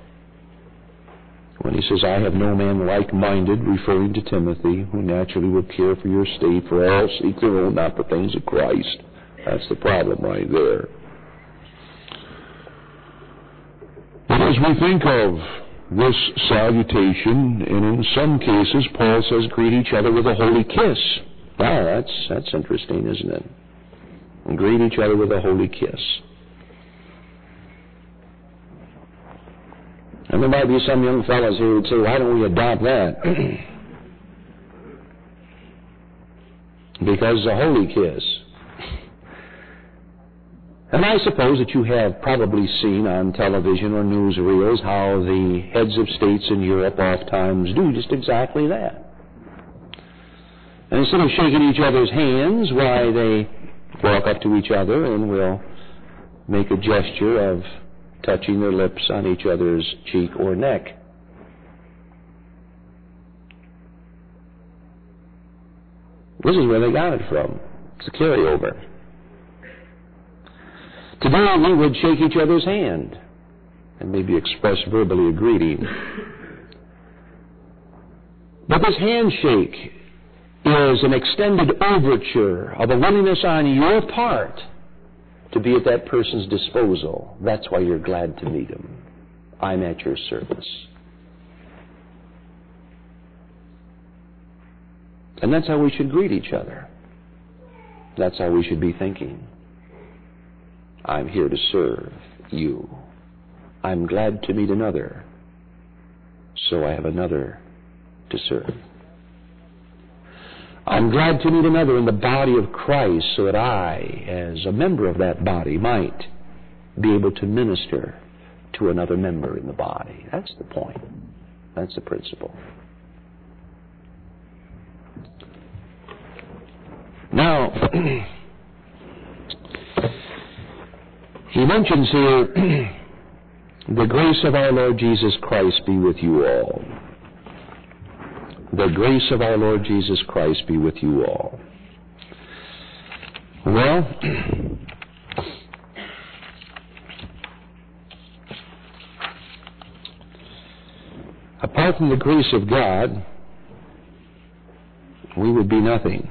[SPEAKER 2] When he says, I have no man like-minded, referring to Timothy, who naturally will care for your state, for all seek their own, not the things of Christ. That's the problem right there. And as we think of this salutation, and in some cases, Paul says, greet each other with a holy kiss. Wow, that's interesting, isn't it? and greet each other with a holy kiss. And there might be some young fellows here who'd say, why don't we adopt that? Because it's a holy kiss. And I suppose that you have probably seen on television or newsreels how the heads of states in Europe oftentimes do just exactly that. And instead of shaking each other's hands, why, they walk up to each other and will make a gesture of touching their lips on each other's cheek or neck. This is where they got it from. It's a carryover. Today we would shake each other's hand and maybe express verbally a greeting. But this handshake is an extended overture of a willingness on your part to be at that person's disposal. That's why you're glad to meet him. I'm at your service. And that's how we should greet each other. That's how we should be thinking. I'm here to serve you. I'm glad to meet another, so I have another to serve. I'm glad to meet another in the body of Christ so that I, as a member of that body, might be able to minister to another member in the body. That's the point. That's the principle. Now, he mentions here, the grace of our Lord Jesus Christ be with you all. The grace of our Lord Jesus Christ be with you all. Well, apart from the grace of God, we would be nothing.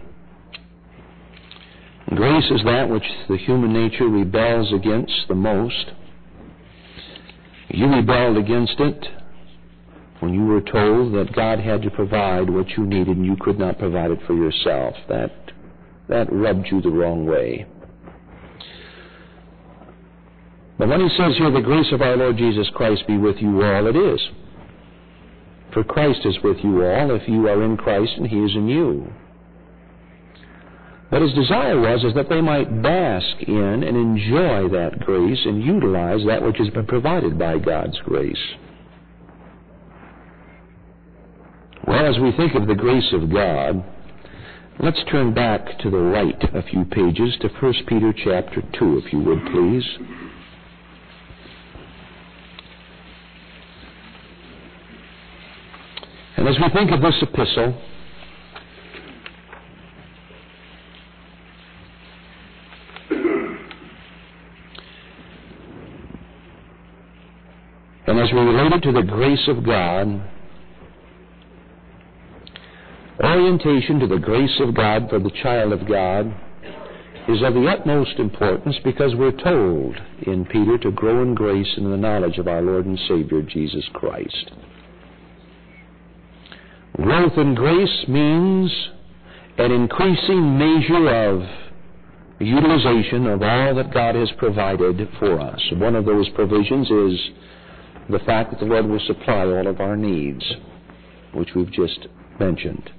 [SPEAKER 2] Grace is that which the human nature rebels against the most. You rebelled against it when you were told that God had to provide what you needed and you could not provide it for yourself. That rubbed you the wrong way. But when he says here, the grace of our Lord Jesus Christ be with you all, it is. For Christ is with you all if you are in Christ and he is in you. But his desire is that they might bask in and enjoy that grace and utilize that which has been provided by God's grace. Well, as we think of the grace of God, let's turn back to the right a few pages to 1 Peter chapter 2, if you would, please. And as we think of this epistle, and as we relate it to the grace of God, orientation to the grace of God for the child of God is of the utmost importance because we're told in Peter to grow in grace and in the knowledge of our Lord and Savior Jesus Christ. Growth in grace means an increasing measure of utilization of all that God has provided for us. One of those provisions is the fact that the Lord will supply all of our needs, which we've just mentioned.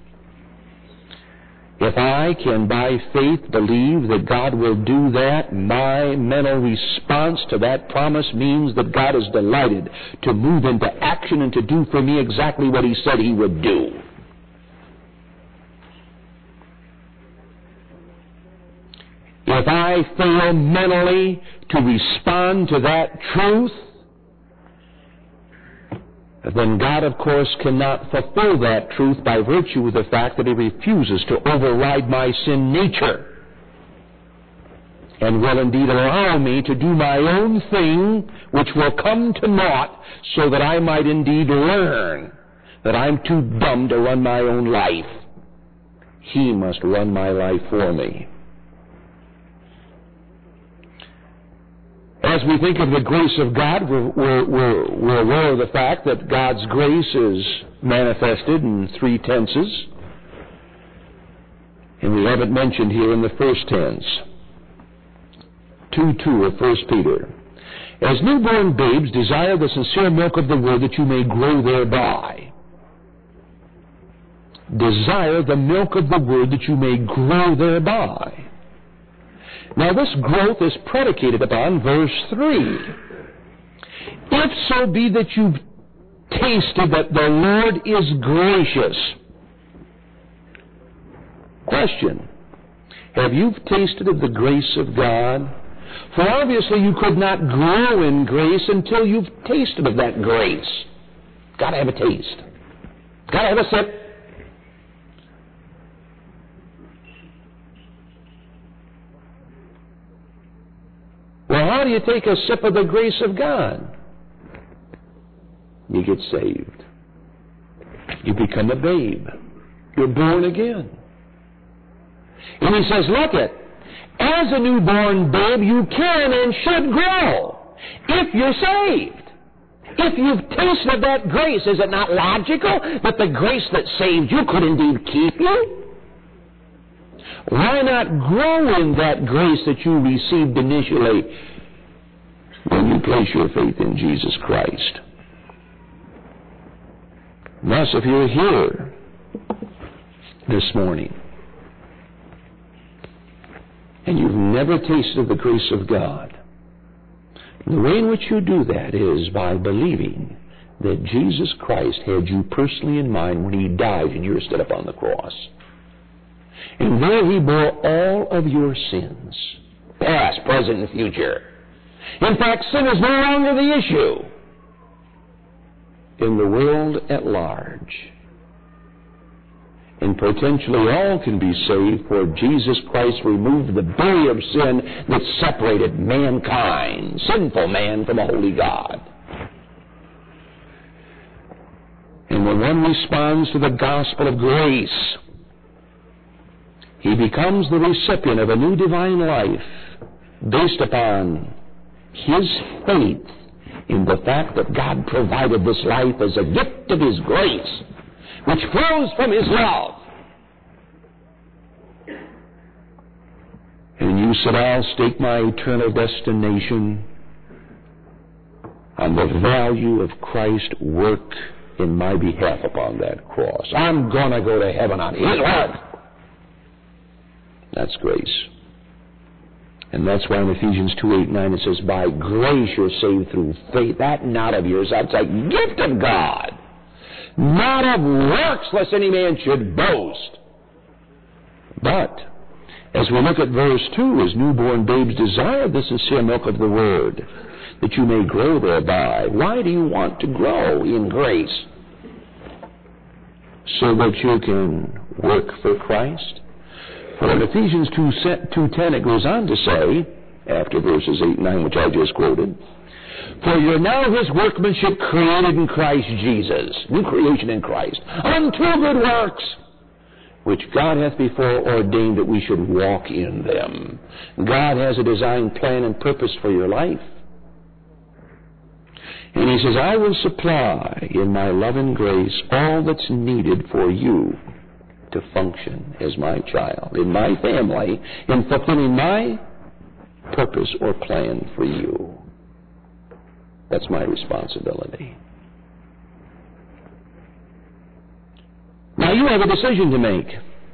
[SPEAKER 2] If I can by faith believe that God will do that, my mental response to that promise means that God is delighted to move into action and to do for me exactly what he said he would do. If I fail mentally to respond to that truth, then God, of course, cannot fulfill that truth by virtue of the fact that he refuses to override my sin nature and will indeed allow me to do my own thing, which will come to naught, so that I might indeed learn that I'm too dumb to run my own life. He must run my life for me. As we think of the grace of God, we're aware of the fact that God's grace is manifested in three tenses. And we have it mentioned here in the first tense. 2:2 of 1 Peter. As newborn babes, desire the sincere milk of the word that you may grow thereby. Desire the milk of the word that you may grow thereby. Now this growth is predicated upon verse 3. If so be that you've tasted that the Lord is gracious. Question. Have you tasted of the grace of God? For obviously you could not grow in grace until you've tasted of that grace. Got to have a taste. Got to have a sip. Well, how do you take a sip of the grace of God? You get saved. You become a babe. You're born again. And he says, look it, as a newborn babe, you can and should grow if you're saved. If you've tasted that grace, is it not logical that the grace that saved you could indeed keep you? Why not grow in that grace that you received initially when you place your faith in Jesus Christ? Thus, if you're here this morning and you've never tasted the grace of God, the way in which you do that is by believing that Jesus Christ had you personally in mind when he died and you were stood up on the cross. And there he bore all of your sins, past, present, and future. In fact, sin is no longer the issue in the world at large. And potentially all can be saved, for Jesus Christ removed the barrier of sin that separated mankind, sinful man, from a holy God. And when one responds to the gospel of grace, he becomes the recipient of a new divine life based upon his faith in the fact that God provided this life as a gift of his grace, which flows from his love. And you said, I'll stake my eternal destination on the value of Christ's work in my behalf upon that cross. I'm going to go to heaven on his work. That's grace. And that's why in Ephesians 2:8-9 it says, by grace you're saved through faith, that not of yours, that's a gift of God, not of works, lest any man should boast. But as we look at verse 2, as newborn babes desire the sincere milk of the word, that you may grow thereby. Why do you want to grow in grace? So that you can work for Christ? For in Ephesians 2:10 it goes on to say, after verses 8 and 9, which I just quoted, for you're now his workmanship created in Christ Jesus, new creation in Christ, unto good works, which God hath before ordained that we should walk in them. God has a design, plan, and purpose for your life. And he says, I will supply in my love and grace all that's needed for you to function as my child, in my family, in fulfilling my purpose or plan for you. That's my responsibility. Now you have a decision to make.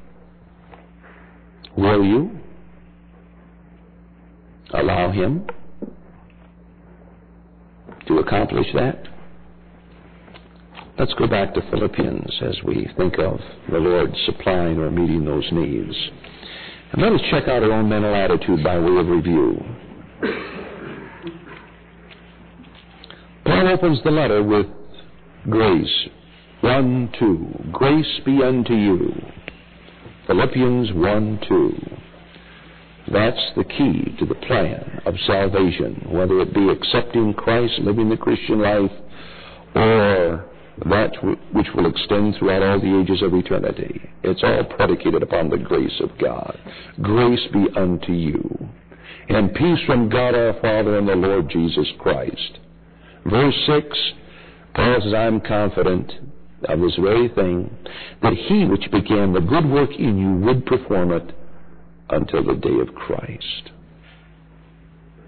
[SPEAKER 2] Will you allow him to accomplish that? Let's go back to Philippians as we think of the Lord supplying or meeting those needs. And let us check out our own mental attitude by way of review. Paul opens the letter with grace. 1:2. Grace be unto you. Philippians 1:2. That's the key to the plan of salvation, whether it be accepting Christ, living the Christian life, or that which will extend throughout all the ages of eternity. It's all predicated upon the grace of God. Grace be unto you, and peace from God our Father and the Lord Jesus Christ. Verse 6, Paul says, I'm confident of this very thing, that he which began the good work in you would perform it until the day of Christ.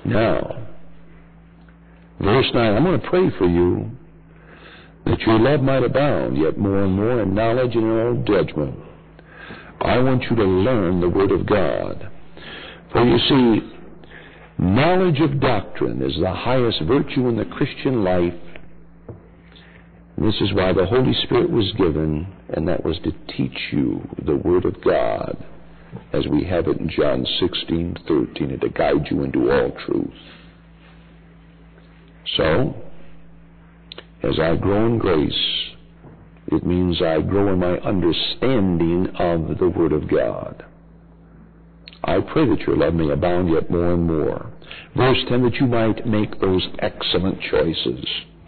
[SPEAKER 2] Now, verse 9, I'm going to pray for you that your love might abound yet more and more in knowledge and in all judgment. I want you to learn the Word of God. For you see, knowledge of doctrine is the highest virtue in the Christian life. This is why the Holy Spirit was given, and that was to teach you the Word of God, as we have it in John 16:13, and to guide you into all truth. So, as I grow in grace, it means I grow in my understanding of the Word of God. I pray that your love may abound yet more and more. Verse 10, that you might make those excellent choices.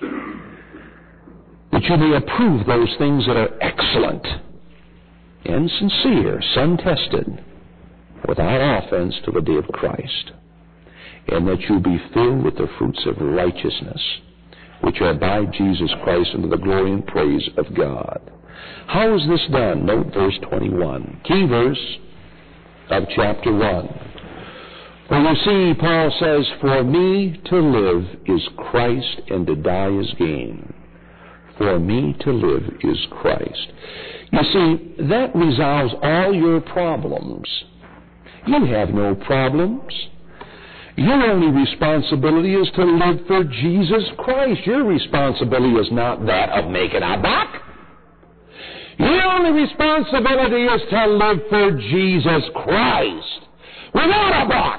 [SPEAKER 2] That you may approve those things that are excellent and sincere, sun-tested, without offense to the day of Christ. And that you be filled with the fruits of righteousness, which are by Jesus Christ unto the glory and praise of God. How is this done? Note verse 21. Key verse of chapter 1. For you see, Paul says, for me to live is Christ, and to die is gain. For me to live is Christ. You see, that resolves all your problems. You have no problems. Your only responsibility is to live for Jesus Christ. Your responsibility is not that of making a buck. Your only responsibility is to live for Jesus Christ without a buck.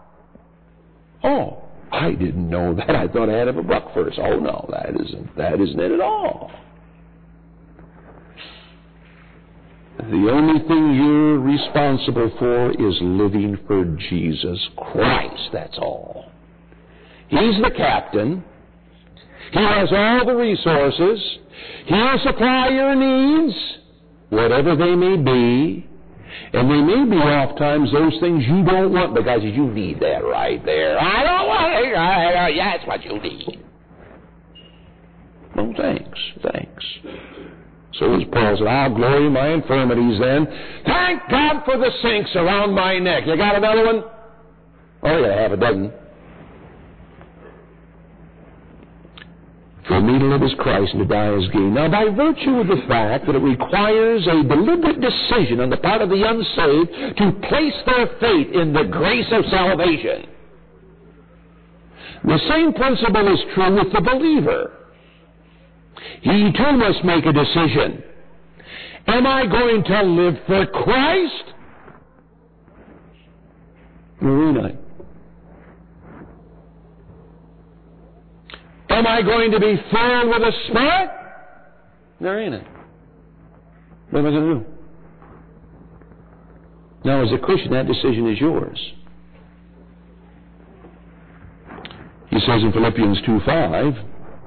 [SPEAKER 2] Oh, I didn't know that. I thought I had to have a buck first. Oh, no, that isn't it at all. The only thing you're responsible for is living for Jesus Christ. That's all. He's the captain. He has all the resources. He'll supply your needs, whatever they may be. And they may be oftentimes those things you don't want, because you need that right there. I don't want it. Yeah, that's what you need. No, thanks. So as Paul said, I'll glory in my infirmities then. Thank God for the sinks around my neck. You got another one? Oh, you have a dozen. For me to live is Christ, and to die is gain. Now, by virtue of the fact that it requires a deliberate decision on the part of the unsaved to place their faith in the grace of salvation, the same principle is true with the believer. He too must make a decision. Am I going to live for Christ? Or ain't I? Am I going to be filled with the Spirit? There ain't it. What am I going to do? Now, as a Christian, that decision is yours. He says in Philippians 2:5,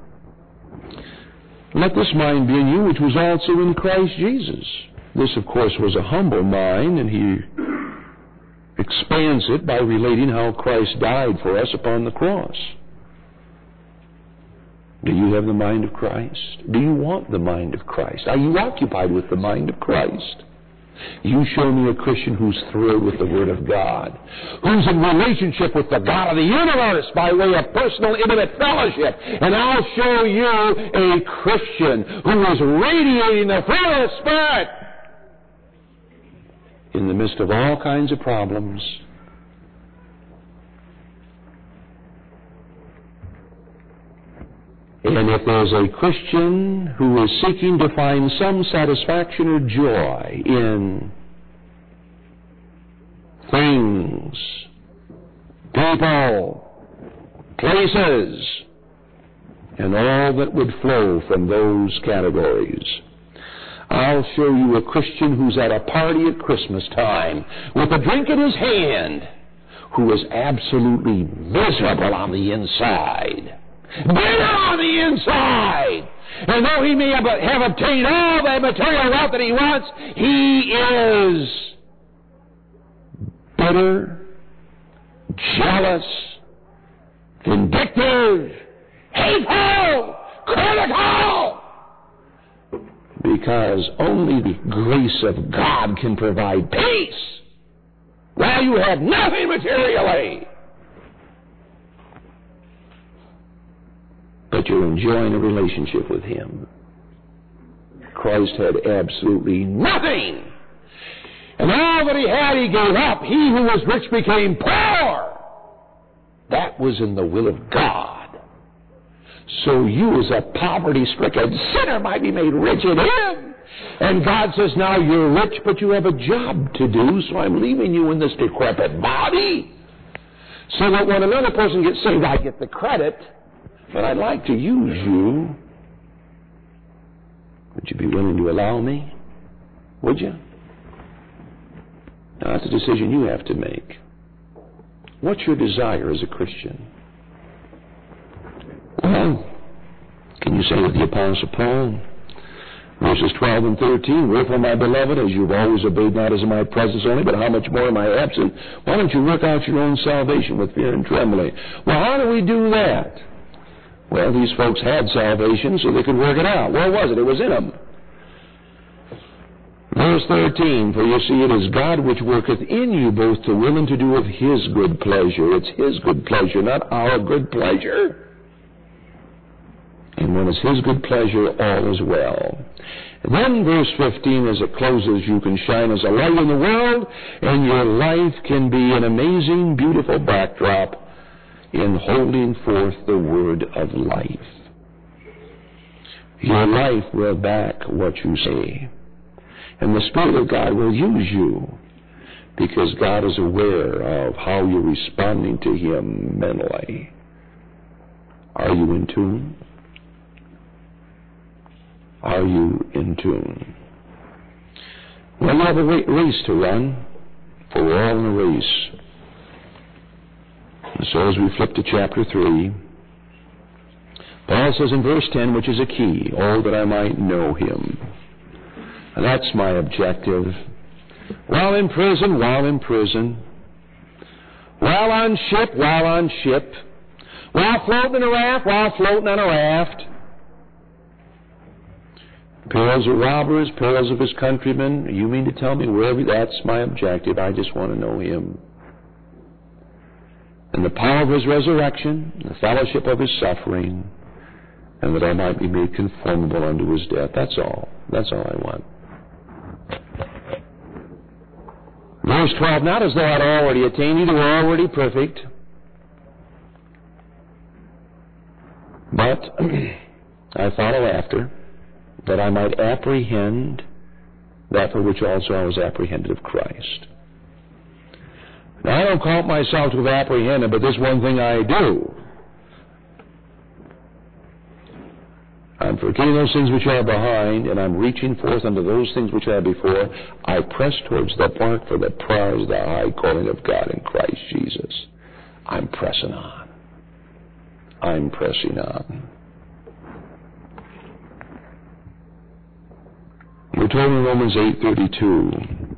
[SPEAKER 2] let this mind be in you, which was also in Christ Jesus. This, of course, was a humble mind, and he expands it by relating how Christ died for us upon the cross. Do you have the mind of Christ? Do you want the mind of Christ? Are you occupied with the mind of Christ? You show me a Christian who's thrilled with the Word of God, who's in relationship with the God of the universe by way of personal, intimate fellowship, and I'll show you a Christian who is radiating the fruit of the Spirit in the midst of all kinds of problems. And if there's a Christian who is seeking to find some satisfaction or joy in things, people, places, and all that would flow from those categories, I'll show you a Christian who's at a party at Christmas time with a drink in his hand, who is absolutely miserable on the inside. Bitter on the inside. And though he may have obtained all the material wealth that he wants, he is bitter, jealous, vindictive, hateful, critical. Because only the grace of God can provide peace while you have nothing materially. but you're enjoying a relationship with Him. Christ had absolutely nothing. And all that He had, He gave up. He who was rich became poor. That was in the will of God. So you as a poverty-stricken sinner might be made rich in Him. And God says, now you're rich, but you have a job to do, so I'm leaving you in this decrepit body. So that when another person gets saved, I get the credit, but I'd like to use you. Would you be willing to allow me? Would you? Now, that's a decision you have to make. What's your desire as a Christian? Well, can you say with the Apostle Paul, verses 12 and 13, wherefore, my beloved, as you've always obeyed, not as in my presence only, but how much more am I absent, why don't you work out your own salvation with fear and trembling? Well, how do we do that? Well, these folks had salvation so they could work it out. Where was it? It was in them. Verse 13, for you see, it is God which worketh in you both to will and to do of His good pleasure. It's His good pleasure, not our good pleasure. And when it's His good pleasure, all is well. And then verse 15, as it closes, you can shine as a light in the world, and your life can be an amazing, beautiful backdrop in holding forth the word of life. Your life will back what you say. And the Spirit of God will use you because God is aware of how you're responding to Him mentally. Are you in tune? Are you in tune? Well, you have a race to run, for we're all in a race. And so as we flip to chapter 3, Paul says in verse 10, which is a key, oh, that I might know Him. And that's my objective. While in prison, while on ship, while floating on a raft, perils of robbers, perils of his countrymen. You mean to tell me wherever? That's my objective. I just want to know Him. And the power of His resurrection, the fellowship of His suffering, and that I might be made conformable unto His death. That's all. That's all I want. Verse 12, not as though I'd already attained, either were already perfect, but I follow after, that I might apprehend that for which also I was apprehended of Christ. Now, I don't call myself to have apprehended, but this one thing I do. I'm forgetting those things which are behind, and I'm reaching forth unto those things which are before. I press towards the mark for the prize of the high calling of God in Christ Jesus. I'm pressing on. I'm pressing on. We're told in Romans 8:32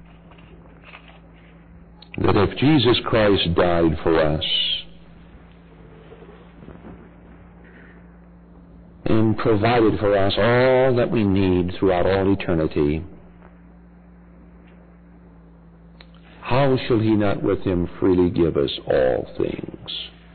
[SPEAKER 2] that if Jesus Christ died for us and provided for us all that we need throughout all eternity, how shall He not with Him freely give us all things?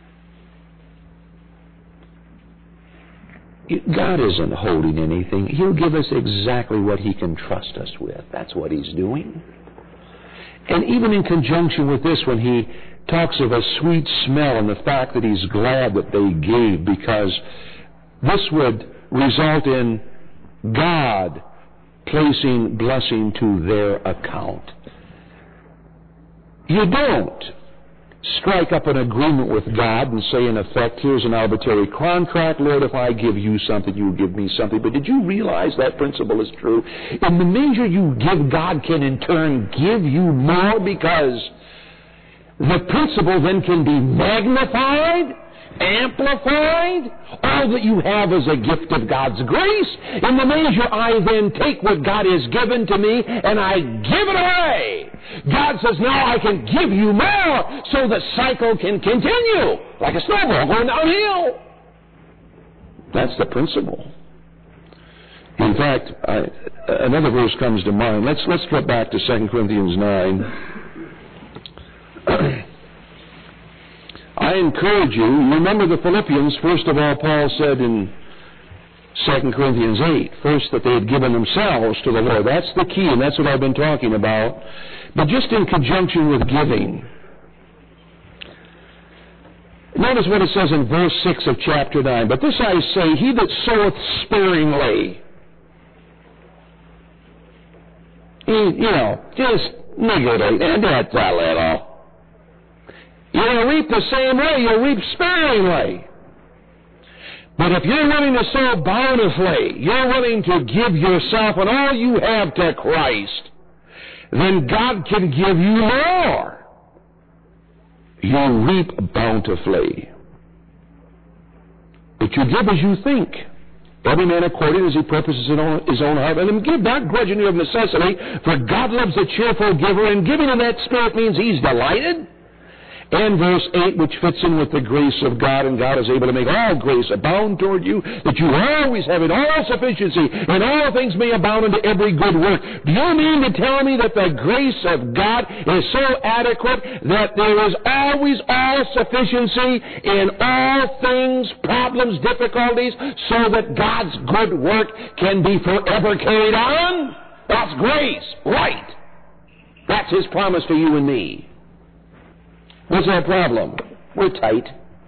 [SPEAKER 2] God isn't holding anything. He'll give us exactly what He can trust us with. That's what He's doing. And even in conjunction with this, when He talks of a sweet smell and the fact that He's glad that they gave, because this would result in God placing blessing to their account. You don't strike up an agreement with God and say, in effect, here's an arbitrary contract. Lord, if I give you something, you give me something. But did you realize that principle is true? In the measure you give, God can in turn give you more, because the principle then can be magnified, amplified. All that you have is a gift of God's grace. In the measure I then take what God has given to me and I give it away, God says, now I can give you more, so the cycle can continue like a snowball going downhill. That's the principle. In fact, another verse comes to mind. Let's get back to 2 Corinthians 9. I encourage you, remember the Philippians. First of all, Paul said in 2 Corinthians 8. First, that they had given themselves to the Lord. That's the key, and that's what I've been talking about. But just in conjunction with giving, notice what it says in verse 6 of chapter 9. But this I say, he that soweth sparingly, just niggardly, and that's a little. You'll reap the same way. You'll reap sparingly. But if you're willing to sow bountifully, you're willing to give yourself and all you have to Christ, then God can give you more. You'll reap bountifully. But you give as you think. Every man according as he purposes in his own heart. Let him give not grudgingly of necessity, for God loves a cheerful giver, and giving in that spirit means he's delighted. And verse 8, which fits in with the grace of God, and God is able to make all grace abound toward you, that you always have in all sufficiency, and all things may abound unto every good work. Do you mean to tell me that the grace of God is so adequate that there is always all sufficiency in all things, problems, difficulties, so that God's good work can be forever carried on? That's grace, right? That's His promise to you and me. What's our problem? We're tight.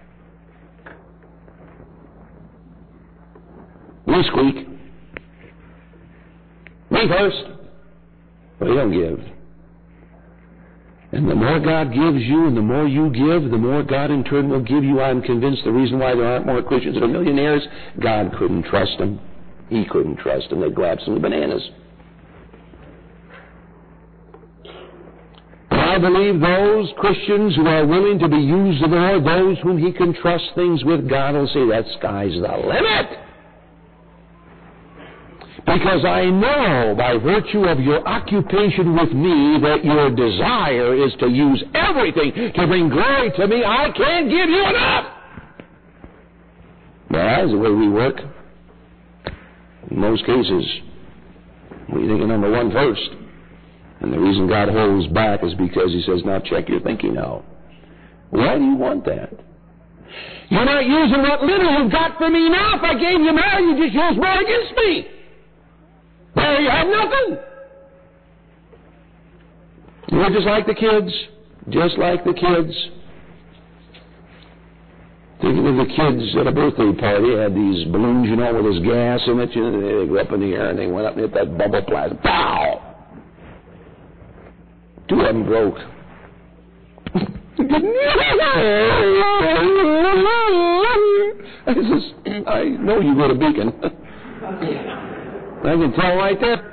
[SPEAKER 2] We squeak. Me first. But we don't give. And the more God gives you and the more you give, the more God in turn will give you. I'm convinced the reason why there aren't more Christians that are millionaires, God couldn't trust them. He couldn't trust them. They'd grab some bananas. I believe those Christians who are willing to be used of the Lord, those whom He can trust things with, God will say, that sky's the limit. Because I know by virtue of your occupation with me that your desire is to use everything to bring glory to me. I can't give you enough. Well, that's the way we work. In most cases, we think of number one first. And the reason God holds back is because He says, now check your thinking out. Why do you want that? You're not using what little you've got for me now. If I gave you more, you just use more against me. There you have nothing. You're just like the kids. Just like the kids. Thinking of the kids at a birthday party, had these balloons, with this gas in it. They go up in the air and they went up and hit that bubble plasma. Pow! Two of them broke. I know you go to Beacon. I can tell right there.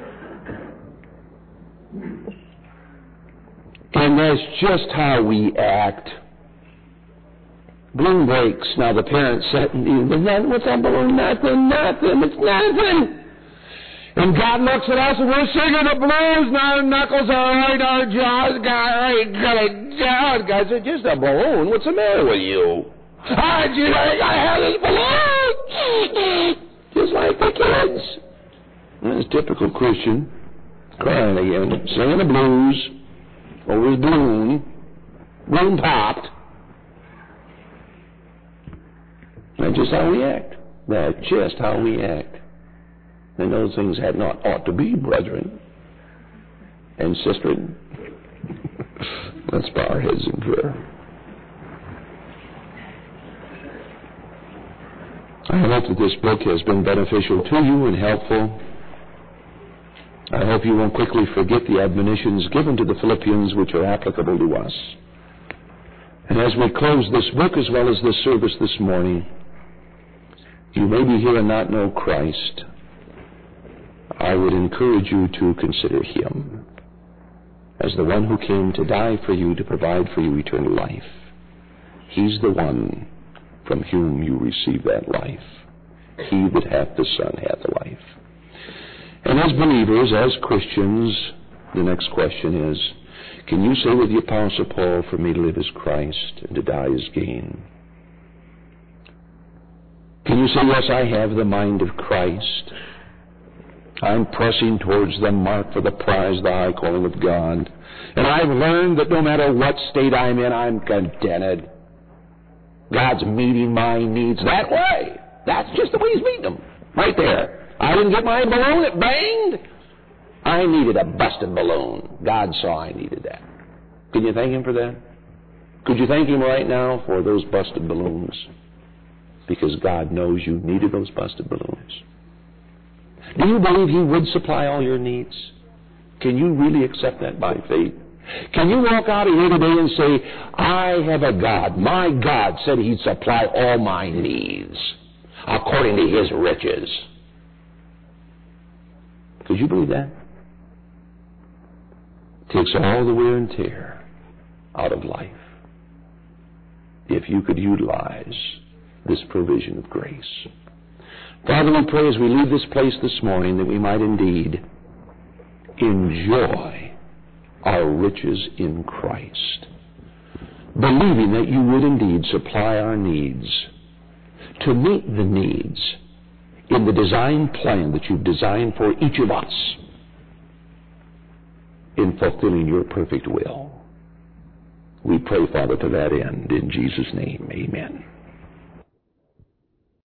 [SPEAKER 2] And that's just how we act. Balloon breaks. Now the parents said, what's that balloon? Nothing. It's nothing. And God looks at us and we're singing the blues, and our knuckles are right, our jaws got right, God said, just a balloon. What's the matter with you? I have this balloon. Just like the kids. That's typical Christian. Crying again, singing the blues over his balloon. Balloon popped. That's just how we act. That's just how we act. And those things had not ought to be, brethren and sistren. Let's bow our heads in prayer. I hope that this book has been beneficial to you and helpful. I hope you won't quickly forget the admonitions given to the Philippians which are applicable to us. And as we close this book as well as this service this morning, you may be here and not know Christ. I would encourage you to consider Him as the one who came to die for you, to provide for you eternal life. He's the one from whom you receive that life. He that hath the Son hath life. And as believers, as Christians, the next question is, can you say with the Apostle Paul, for me to live is Christ and to die is gain? Can you say, yes, I have the mind of Christ. I'm pressing towards the mark for the prize, the high calling of God. And I've learned that no matter what state I'm in, I'm contented. God's meeting my needs that way. That's just the way He's meeting them. Right there. I didn't get my balloon, it banged. I needed a busted balloon. God saw I needed that. Can you thank Him for that? Could you thank Him right now for those busted balloons? Because God knows you needed those busted balloons. Do you believe He would supply all your needs? Can you really accept that by faith? Can you walk out of here today and say, I have a God. My God said He'd supply all my needs according to His riches. Could you believe that? Takes all the wear and tear out of life if you could utilize this provision of grace. Father, we pray as we leave this place this morning that we might indeed enjoy our riches in Christ, believing that you would indeed supply our needs to meet the needs in the design plan that you've designed for each of us in fulfilling your perfect will. We pray, Father, to that end. In Jesus' name, amen.